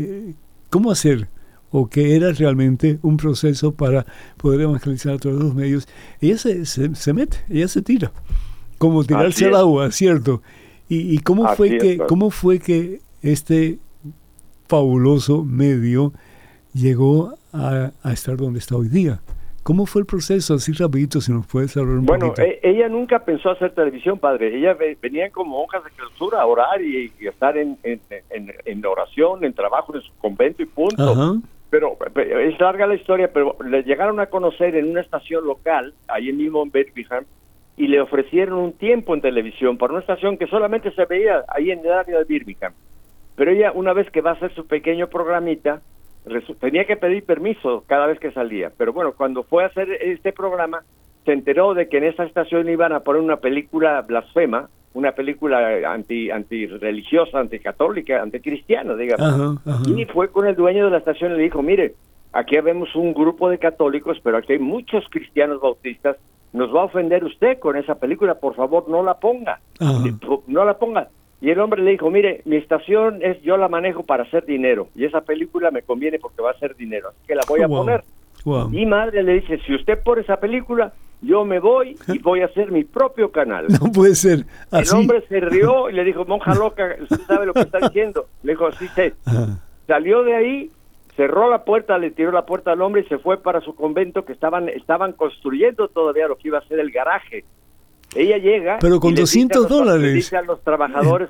cómo hacer, o que era realmente un proceso para poder evangelizar a través de los medios, ella se mete, ella se tira, como tirarse al agua, ¿cierto? ¿Y cómo fue que este fabuloso medio llegó a estar donde está hoy día? ¿Cómo fue el proceso? Así rapidito, si nos puedes hablar un poquito. Bueno, ella nunca pensó hacer televisión, padre. Ella venía como monjas de clausura a orar y estar en oración, en trabajo en su convento y punto. Ajá. Pero es larga la historia, pero le llegaron a conocer en una estación local, ahí mismo en Birmingham, y le ofrecieron un tiempo en televisión para una estación que solamente se veía ahí en el área de Birmingham. Pero ella, una vez que va a hacer su pequeño programita, tenía que pedir permiso cada vez que salía. Pero bueno, cuando fue a hacer este programa, se enteró de que en esa estación iban a poner una película blasfema, una película antirreligiosa, anticatólica, anticristiana, digamos. Y fue con el dueño de la estación y le dijo, mire, aquí vemos un grupo de católicos, pero aquí hay muchos cristianos bautistas, nos va a ofender usted con esa película, por favor, no la ponga. No la ponga. Y el hombre le dijo, mire, mi estación yo la manejo para hacer dinero, y esa película me conviene porque va a hacer dinero, así que la voy a poner. Y madre le dice, si usted pone esa película, yo me voy y voy a hacer mi propio canal. No puede ser así. El hombre se rió y le dijo, monja loca, ¿usted sabe lo que está diciendo? Le dijo, sí sé. Salió de ahí, cerró la puerta, le tiró la puerta al hombre y se fue para su convento, que estaban construyendo todavía lo que iba a ser el garaje. Ella llega... Pero con $200. Dice a los trabajadores...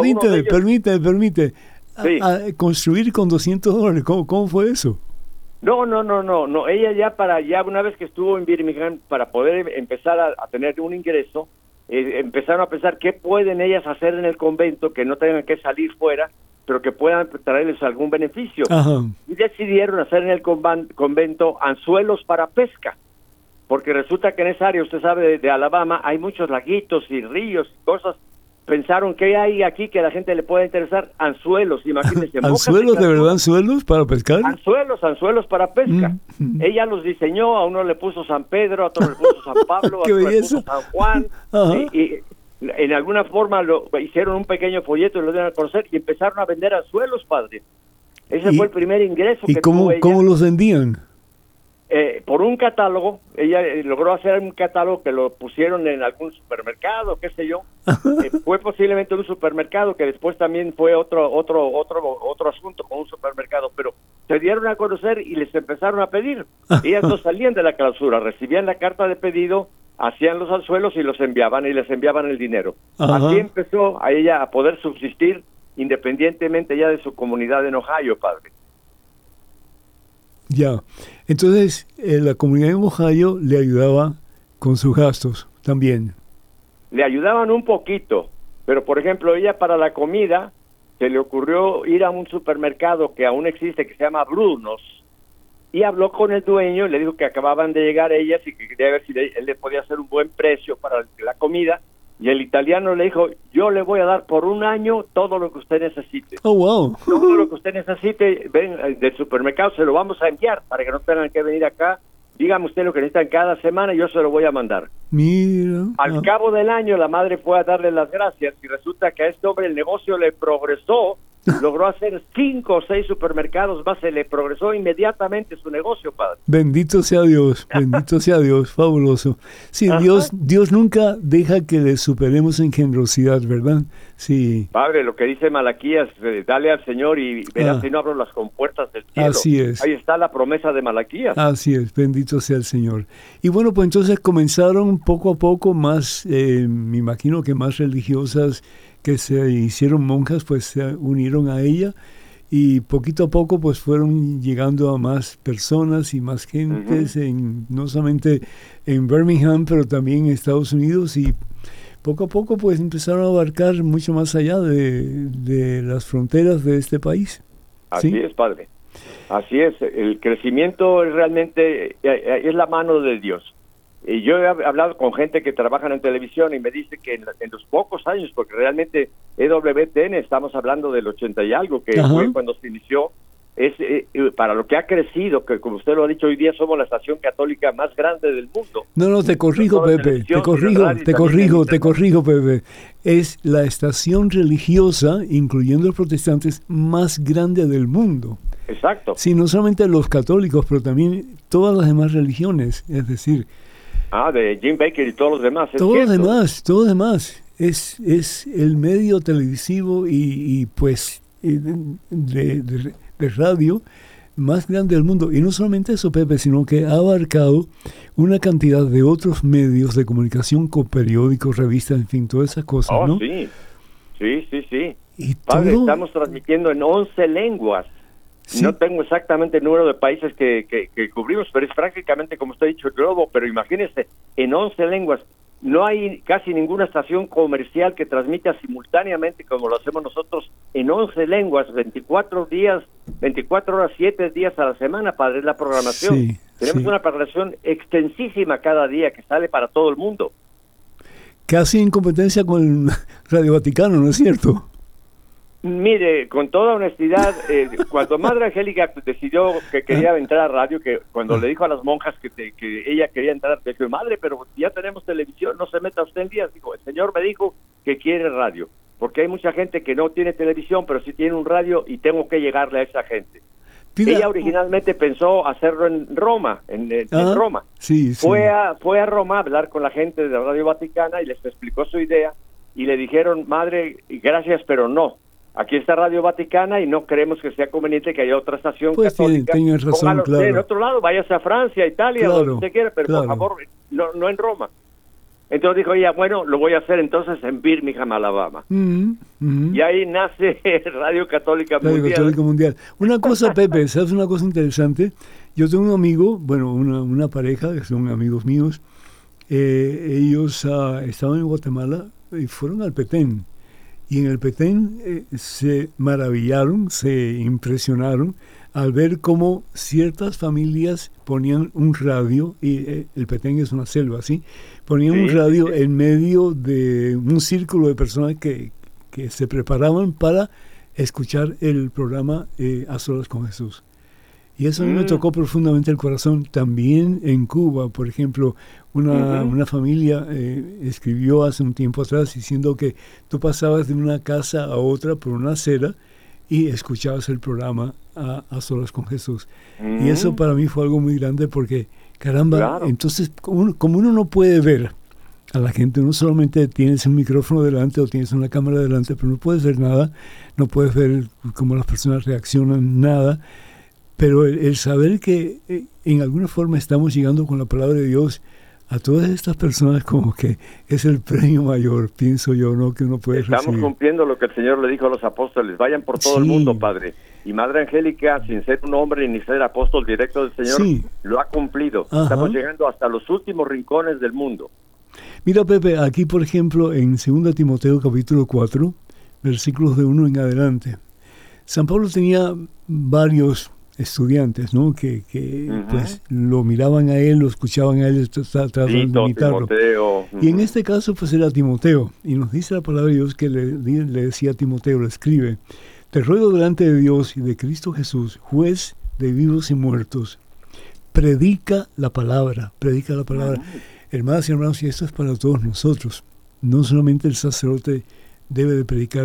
Permite. Sí. Construir con $200. ¿Cómo fue eso? No. Ella ya una vez que estuvo en Birmingham, para poder empezar a tener un ingreso, empezaron a pensar qué pueden ellas hacer en el convento, que no tengan que salir fuera, pero que puedan traerles algún beneficio. Y decidieron hacer en el convento anzuelos para pesca, porque resulta que en esa área, usted sabe, de Alabama, hay muchos laguitos y ríos y cosas. Pensaron que hay aquí que a la gente le puede interesar anzuelos, imagínense. ¿Anzuelos de verdad, anzuelos para pescar? Anzuelos para pesca. Ella los diseñó, a uno le puso San Pedro, a otro le puso San Pablo, a otro le puso San Juan, y en alguna forma hicieron un pequeño folleto y lo dieron a conocer y empezaron a vender anzuelos, padre. Ese fue el primer ingreso que tuvo ella. ¿Y cómo los vendían? Por un catálogo. Ella logró hacer un catálogo que lo pusieron en algún supermercado, qué sé yo. Fue posiblemente un supermercado, que después también fue otro asunto con un supermercado, pero se dieron a conocer y les empezaron a pedir. Ellas no salían de la clausura, recibían la carta de pedido, hacían los anzuelos y los enviaban, y les enviaban el dinero. Así empezó a ella a poder subsistir independientemente ya de su comunidad en Ohio, padre. Ya, entonces la comunidad en Ohio le ayudaba con sus gastos también. Le ayudaban un poquito, pero por ejemplo ella para la comida se le ocurrió ir a un supermercado que aún existe, que se llama Brunos, y habló con el dueño y le dijo que acababan de llegar ellas y que quería ver si él le podía hacer un buen precio para la comida. Y el italiano le dijo, yo le voy a dar por un año todo lo que usted necesite. Oh, wow. Todo lo que usted necesite, ven del supermercado, se lo vamos a enviar para que no tengan que venir acá. Dígame usted lo que necesitan cada semana y yo se lo voy a mandar. Mira. Al cabo del año, la madre fue a darle las gracias y resulta que a este hombre el negocio le progresó logró hacer 5 o 6 supermercados más, se le progresó inmediatamente su negocio, padre. Bendito sea Dios, fabuloso. Sí, Dios nunca deja que le superemos en generosidad, ¿verdad? Sí. Padre, lo que dice Malaquías, dale al Señor y verás si no abro las compuertas del cielo. Así es. Ahí está la promesa de Malaquías. Así es, bendito sea el Señor. Y bueno, pues entonces comenzaron poco a poco más, me imagino que más religiosas que se hicieron monjas, pues se unieron a ella y poquito a poco pues fueron llegando a más personas y más gentes, no solamente en Birmingham, pero también en Estados Unidos, y poco a poco pues empezaron a abarcar mucho más allá de las fronteras de este país. Así es, padre. Así es. El crecimiento es realmente es la mano de Dios. Y yo he hablado con gente que trabaja en televisión y me dice que en los pocos años, porque realmente EWTN, estamos hablando del 80 y algo, que fue cuando se inició, es para lo que ha crecido, que como usted lo ha dicho, hoy día somos la estación católica más grande del mundo. No, te corrijo, Pepe, te corrijo, Pepe. Es la estación religiosa, incluyendo los protestantes, más grande del mundo. Exacto. Sí, no solamente los católicos, pero también todas las demás religiones, es decir... de Jim Baker y todos los demás. Todo lo demás. Es el medio televisivo y pues de radio más grande del mundo. Y no solamente eso, Pepe, sino que ha abarcado una cantidad de otros medios de comunicación, con periódicos, revistas, en fin, todas esas cosas, ¿no? Sí. Y Padre, todo... estamos transmitiendo en 11 lenguas. Sí. No tengo exactamente el número de países que cubrimos, pero es prácticamente, como usted ha dicho, el globo. Pero imagínese, en 11 lenguas. No hay casi ninguna estación comercial que transmita simultáneamente, como lo hacemos nosotros, en 11 lenguas, 24 horas, 7 días a la semana, padre, es la programación. Sí, Tenemos una programación extensísima cada día que sale para todo el mundo. Casi en competencia con Radio Vaticano, ¿no es cierto? Mire, con toda honestidad, cuando Madre Angélica decidió que quería entrar a radio, que cuando le dijo a las monjas que ella quería entrar, le dijo, madre, pero ya tenemos televisión, no se meta usted en días. Dijo, el Señor me dijo que quiere radio, porque hay mucha gente que no tiene televisión, pero sí tiene un radio y tengo que llegarle a esa gente. Ella originalmente pensó hacerlo en Roma, en Roma. Sí. Fue a Roma a hablar con la gente de Radio Vaticana y les explicó su idea y le dijeron, madre, gracias, pero no. Aquí está Radio Vaticana y no creemos que sea conveniente que haya otra estación católica. Tienes razón, claro. En otro lado, váyase a Francia, Italia, donde usted quiera, pero por favor, no en Roma. Entonces dijo ella, bueno, lo voy a hacer entonces en Birmingham, Alabama. Y ahí nace Radio Católica Mundial. Una cosa, Pepe, ¿sabes una cosa interesante? Yo tengo un amigo, bueno, una pareja, que son amigos míos, ellos estaban en Guatemala y fueron al Petén. Y en el Petén se maravillaron, se impresionaron al ver cómo ciertas familias ponían un radio, y el Petén es una selva, ¿sí? Ponían un radio en medio de un círculo de personas que se preparaban para escuchar el programa A Solas con Jesús. Y eso a mí me tocó profundamente el corazón. También en Cuba, por ejemplo, una familia escribió hace un tiempo atrás diciendo que tú pasabas de una casa a otra por una acera y escuchabas el programa A Solas con Jesús. Y eso para mí fue algo muy grande porque, caramba, entonces como uno no puede ver a la gente, no solamente tienes un micrófono delante o tienes una cámara delante, pero no puedes ver nada, no puedes ver cómo las personas reaccionan, nada. Pero el saber que en alguna forma estamos llegando con la palabra de Dios a todas estas personas, como que es el premio mayor, pienso yo, ¿no? Que uno puede recibir. Estamos cumpliendo lo que el Señor le dijo a los apóstoles, vayan por todo el mundo, Padre. Y Madre Angélica, sin ser un hombre ni ser apóstol directo del Señor, lo ha cumplido. Estamos llegando hasta los últimos rincones del mundo. Mira, Pepe, aquí por ejemplo, en 2 Timoteo capítulo 4, versículos de 1 en adelante, San Pablo tenía varios estudiantes, ¿no? Que pues lo miraban a él, lo escuchaban a él, trataban de imitarlo. Y en este caso pues era Timoteo, y nos dice la palabra de Dios que le decía a Timoteo, le escribe: te ruego delante de Dios y de Cristo Jesús, juez de vivos y muertos, predica la palabra. Hermanas y hermanos, y esto es para todos nosotros. No solamente el sacerdote debe de predicar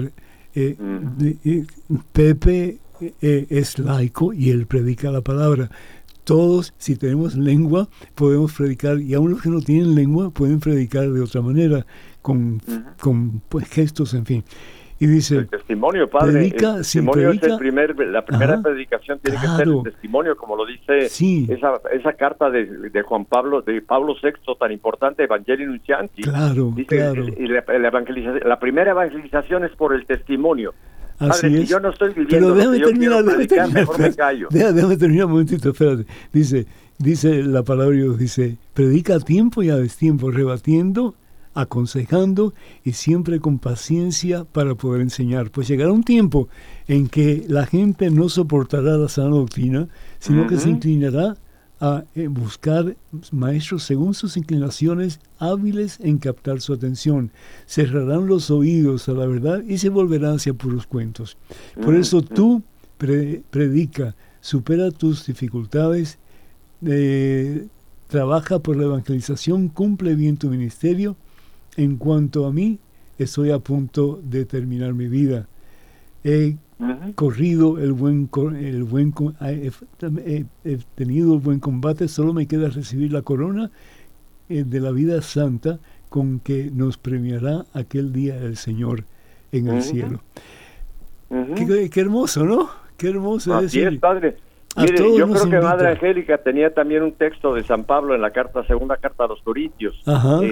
Pepe es laico y él predica la palabra. Todos, si tenemos lengua, podemos predicar, y aun los que no tienen lengua pueden predicar de otra manera, con pues, gestos, en fin. Y dice, el testimonio, padre, predica, el testimonio es la primera predicación tiene que ser el testimonio, como lo dice esa carta de Juan Pablo, de Pablo VI, tan importante, Evangelii Nuntiandi. Dice, la primera evangelización es por el testimonio. Así padre, es. Si yo no estoy viviendo pero déjame terminar, mejor me callo. Déjame terminar un momentito, espérate. Dice la palabra de Dios, dice, predica a tiempo y a destiempo, rebatiendo, aconsejando y siempre con paciencia para poder enseñar. Pues llegará un tiempo en que la gente no soportará la sana doctrina, sino que se inclinará a buscar maestros según sus inclinaciones, hábiles en captar su atención. Cerrarán los oídos a la verdad y se volverán hacia puros cuentos. Por eso tú predica, supera tus dificultades, trabaja por la evangelización, cumple bien tu ministerio. En cuanto a mí, estoy a punto de terminar mi vida. He corrido he tenido el buen combate, solo me queda recibir la corona de la vida santa con que nos premiará aquel día el Señor en el cielo. Qué hermoso, ¿no? Qué hermoso. Así es, padre. Mire, yo creo que Madre Angélica tenía también un texto de San Pablo en la segunda carta a los Corintios.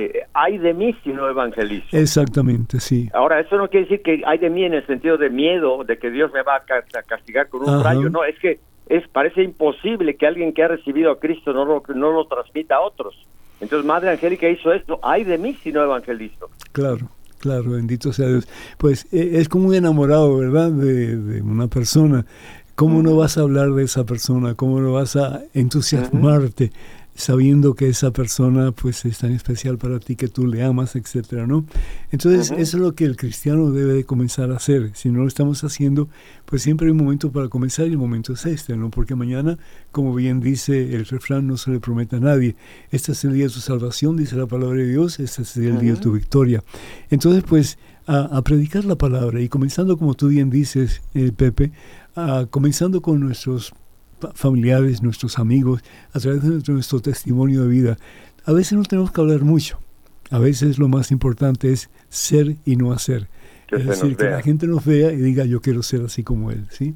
Ay de mí si no evangelizo. Exactamente, sí. Ahora, eso no quiere decir que hay de mí en el sentido de miedo, de que Dios me va a castigar con un rayo. No, es que parece imposible que alguien que ha recibido a Cristo no lo transmita a otros. Entonces, Madre Angélica hizo esto. Ay de mí si no evangelizo. Claro, bendito sea Dios. Pues es como un enamorado, ¿verdad? De una persona. ¿Cómo no vas a hablar de esa persona? ¿Cómo no vas a entusiasmarte sabiendo que esa persona pues es tan especial para ti, que tú le amas, etcétera, ¿no? Entonces, eso es lo que el cristiano debe de comenzar a hacer. Si no lo estamos haciendo, pues siempre hay un momento para comenzar y el momento es este, ¿no? Porque mañana, como bien dice el refrán, no se le promete a nadie. Este es el día de tu salvación, dice la palabra de Dios, este es el día de tu victoria. Entonces, pues, a predicar la palabra y comenzando, como tú bien dices, Pepe, comenzando con nuestros familiares, nuestros amigos, a través de nuestro testimonio de vida. A veces no tenemos que hablar mucho. A veces lo más importante es ser y no hacer. Es decir, que la gente nos vea y diga, yo quiero ser así como él, ¿sí?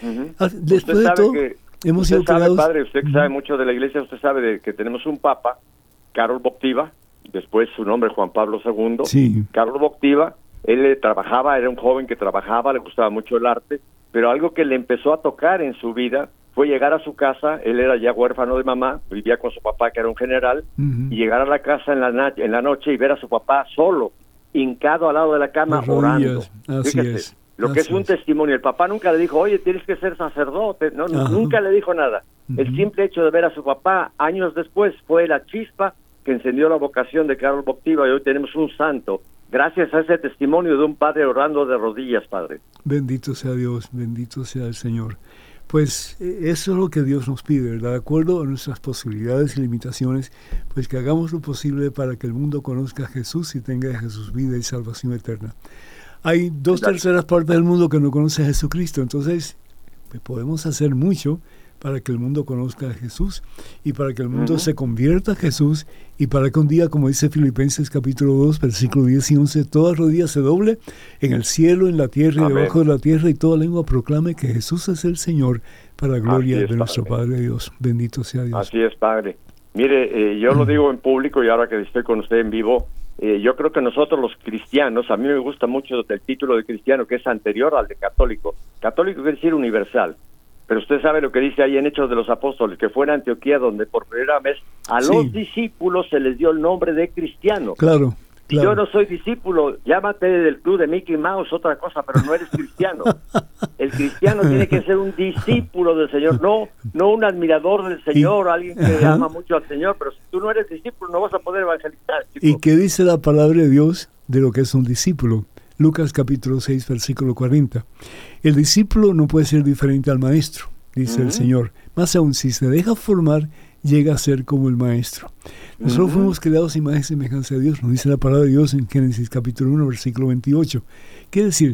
Después de todo, hemos sido creados... Padre, usted que sabe mucho de la iglesia, usted sabe que tenemos un papa, Karol Wojtyła, después su nombre Juan Pablo II. Sí. Karol Wojtyła, él trabajaba, era un joven que trabajaba, le gustaba mucho el arte, pero algo que le empezó a tocar en su vida fue llegar a su casa. Él era ya huérfano de mamá, vivía con su papá que era un general, y llegar a la casa en la noche y ver a su papá solo, hincado al lado de la cama, orando. Fíjese, lo que es un testimonio. El papá nunca le dijo, oye, tienes que ser sacerdote, no, nunca le dijo nada. El simple hecho de ver a su papá años después fue la chispa que encendió la vocación de Karol Wojtyła, y hoy tenemos un santo, gracias a ese testimonio de un padre orando de rodillas, Padre. Bendito sea Dios, bendito sea el Señor. Pues eso es lo que Dios nos pide, ¿verdad? De acuerdo a nuestras posibilidades y limitaciones, pues que hagamos lo posible para que el mundo conozca a Jesús y tenga de Jesús vida y salvación eterna. Hay 2/3 partes del mundo que no conoce a Jesucristo, entonces pues podemos hacer mucho para que el mundo conozca a Jesús y para que el mundo se convierta a Jesús y para que un día, como dice Filipenses capítulo 2, versículo 10 y 11, toda rodilla se doble en el cielo, en la tierra y debajo de la tierra, y toda lengua proclame que Jesús es el Señor, para la gloria de nuestro Padre Dios. Bendito sea Dios. Así es, Padre. Mire, yo lo digo en público y ahora que estoy con usted en vivo, yo creo que nosotros los cristianos, a mí me gusta mucho el título de cristiano, que es anterior al de católico. Católico quiere decir universal. Pero usted sabe lo que dice ahí en Hechos de los Apóstoles, que fue en Antioquía donde por primera vez a los discípulos se les dio el nombre de cristiano. Claro. Yo no soy discípulo, llámate del club de Mickey Mouse, otra cosa, pero no eres cristiano. El cristiano tiene que ser un discípulo del Señor, no un admirador del Señor, alguien que ama mucho al Señor, pero si tú no eres discípulo no vas a poder evangelizar. Chico. ¿Y qué dice la palabra de Dios de lo que es un discípulo? Lucas capítulo 6, versículo 40. El discípulo no puede ser diferente al maestro, dice el Señor. Más aún, si se deja formar, llega a ser como el maestro. Nosotros fuimos creados imagen y semejanza de Dios, nos dice la palabra de Dios en Génesis capítulo 1, versículo 28. Quiere decir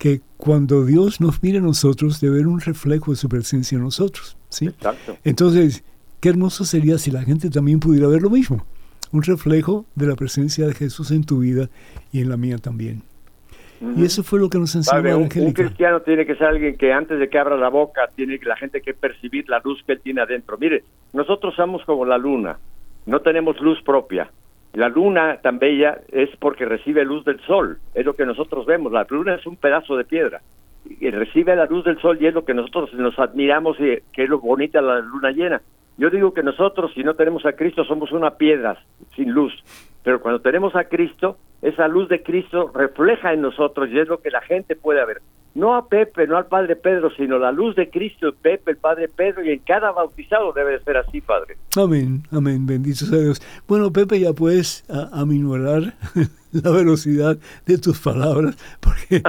que cuando Dios nos mira a nosotros, debe haber un reflejo de su presencia en nosotros, ¿sí? Exacto. Entonces, qué hermoso sería si la gente también pudiera ver lo mismo, un reflejo de la presencia de Jesús en tu vida y en la mía también. Y eso fue lo que nos enseñó Padre, Angélica. un cristiano tiene que ser alguien que antes de que abra la boca, tiene la gente que percibir la luz que él tiene adentro. Mire, nosotros somos como la luna, no tenemos luz propia. La luna tan bella es porque recibe luz del sol, es lo que nosotros vemos. La luna es un pedazo de piedra y recibe la luz del sol y es lo que nosotros nos admiramos y que es lo bonita la luna llena. Yo digo que nosotros, si no tenemos a Cristo, somos una piedra sin luz, pero cuando tenemos a Cristo, esa luz de Cristo refleja en nosotros y es lo que la gente puede ver. No a Pepe, no al Padre Pedro, sino la luz de Cristo en Pepe, el Padre Pedro, y en cada bautizado debe de ser así, Padre. Amén, amén, bendito sea Dios. Bueno, Pepe, ya puedes aminorar la velocidad de tus palabras, porque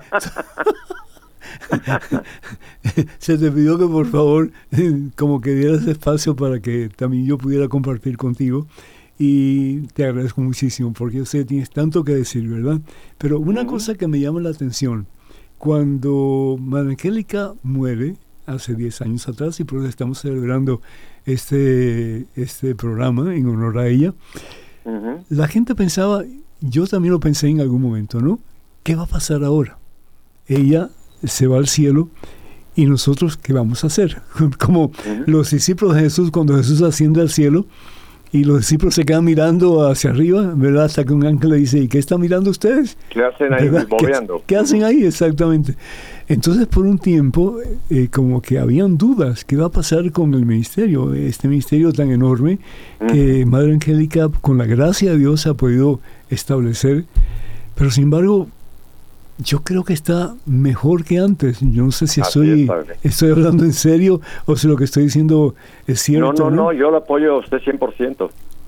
se te pidió que por favor como que dieras espacio para que también yo pudiera compartir contigo. Y te agradezco muchísimo porque yo sé que tienes tanto que decir, ¿verdad? Pero una cosa que me llama la atención, cuando Madre Angélica muere hace 10 años atrás, y por eso estamos celebrando este programa en honor a ella, la gente pensaba, yo también lo pensé en algún momento, ¿no? ¿Qué va a pasar ahora? Ella se va al cielo y nosotros, ¿qué vamos a hacer? Como los discípulos de Jesús, cuando Jesús asciende al cielo, y los discípulos se quedan mirando hacia arriba, ¿verdad? Hasta que un ángel le dice, ¿y qué están mirando ustedes? ¿Qué hacen ahí moviendo? ¿Qué hacen ahí? Exactamente. Entonces, por un tiempo, como que habían dudas, ¿qué va a pasar con el ministerio? Este ministerio tan enorme que Madre Angélica, con la gracia de Dios, ha podido establecer. Pero, sin embargo, yo creo que está mejor que antes. Yo no sé si estoy hablando en serio o si lo que estoy diciendo es cierto. No, yo lo apoyo a usted 100%.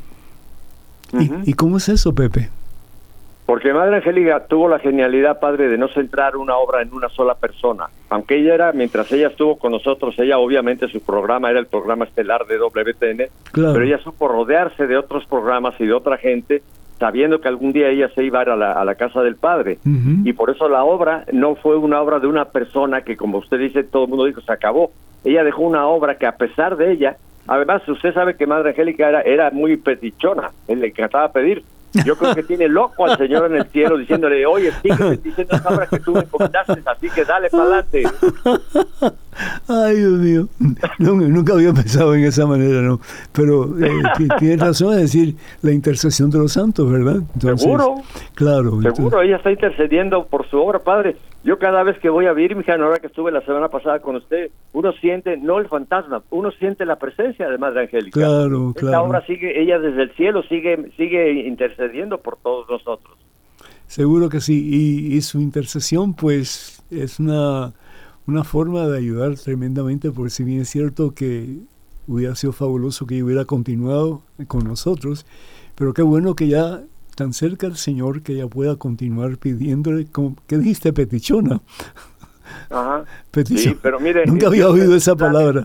¿Y cómo es eso, Pepe? Porque Madre Angélica tuvo la genialidad, Padre, de no centrar una obra en una sola persona. Aunque mientras ella estuvo con nosotros, ella obviamente su programa era el programa estelar de WTN, claro. Pero ella supo rodearse de otros programas y de otra gente, sabiendo que algún día ella se iba a ir a la casa del Padre. Y por eso la obra no fue una obra de una persona que, como usted dice, todo el mundo dijo, se acabó. Ella dejó una obra que, a pesar de ella, además, usted sabe que Madre Angélica era muy petichona, le encantaba pedir. Yo creo que tiene loco al Señor en el cielo diciéndole, oye, sigue diciendo esa obra que tú me encomendaste, así que dale para adelante. Ay, Dios mío, nunca había pensado en esa manera, ¿no? Pero tienes razón, es decir, la intercesión de los santos, ¿verdad? Entonces, seguro. Claro. Seguro, entonces, ella está intercediendo por su obra, Padre. Yo cada vez que voy a Birmingham, ahora que estuve la semana pasada con usted, uno siente, no el fantasma, uno siente la presencia de Madre Angélica. Claro. Esta obra sigue, ella desde el cielo sigue intercediendo por todos nosotros. Seguro que sí, y su intercesión pues es una forma de ayudar tremendamente, porque si bien es cierto que hubiera sido fabuloso que ella hubiera continuado con nosotros, pero qué bueno que ya tan cerca del Señor que ella pueda continuar pidiéndole, como, ¿qué dijiste? Petichona. Ajá. Petición. Sí, pero mire, nunca había oído esa palabra.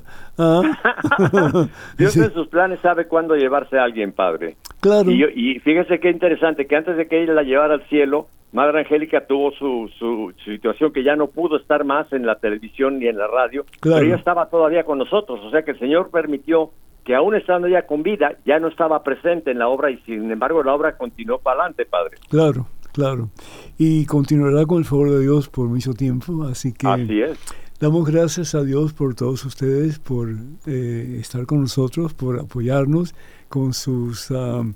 Dios Sí. en sus planes sabe cuándo llevarse a alguien, Padre. Claro. Y fíjese qué interesante, que antes de que ella la llevara al cielo, Madre Angélica tuvo su situación que ya no pudo estar más en la televisión ni en la radio, Claro. pero ella estaba todavía con nosotros, o sea que el Señor permitió que aún estando ella con vida, ya no estaba presente en la obra y sin embargo la obra continuó para adelante, Padre. Claro. Y continuará con el favor de Dios por mucho tiempo, así que Así es. damos gracias a Dios por todos ustedes, por estar con nosotros, por apoyarnos con sus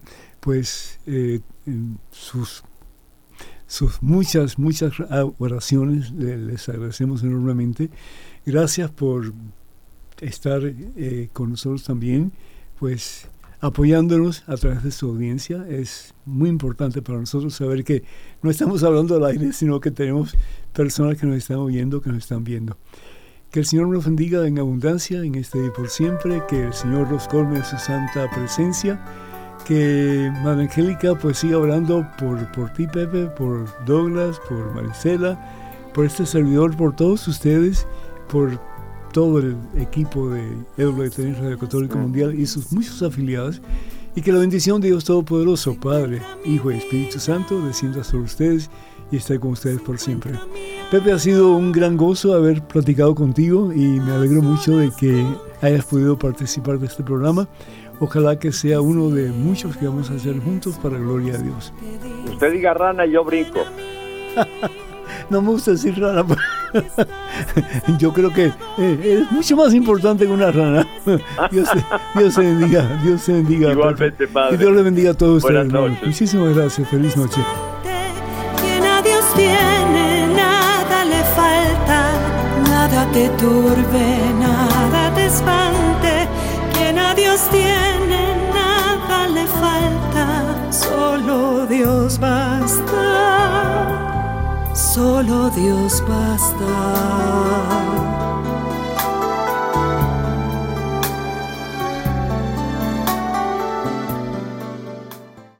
muchas oraciones. Les agradecemos enormemente. Gracias por estar con nosotros también, pues apoyándonos a través de su audiencia. Es muy importante para nosotros saber que no estamos hablando al aire, sino que tenemos personas que nos están oyendo, que nos están viendo. Que el Señor nos bendiga en abundancia en este día y por siempre, que el Señor los colme de su santa presencia, que Madre Angélica pues siga orando por ti, Pepe, por Douglas, por Marisela, por este servidor, por todos ustedes, por todo el equipo de EWTN Radio Católica Mundial y sus muchos afiliados, y que la bendición de Dios Todopoderoso, Padre, Hijo y Espíritu Santo descienda sobre ustedes y estar con ustedes por siempre. Pepe, ha sido un gran gozo haber platicado contigo y me alegro mucho de que hayas podido participar de este programa. Ojalá que sea uno de muchos que vamos a hacer juntos para gloria a Dios. Usted diga rana y yo brinco. No me gusta decir rana. Yo creo que es mucho más importante que una rana. Dios te bendiga. Dios te bendiga. Igualmente, Padre. Y Dios le bendiga a todos ustedes. Buenas noches. Muchísimas gracias. Feliz noche. Quien a Dios tiene, nada le falta. Nada te turbe, nada te espante. Quien a Dios tiene, nada le falta. Solo Dios basta. Solo Dios basta.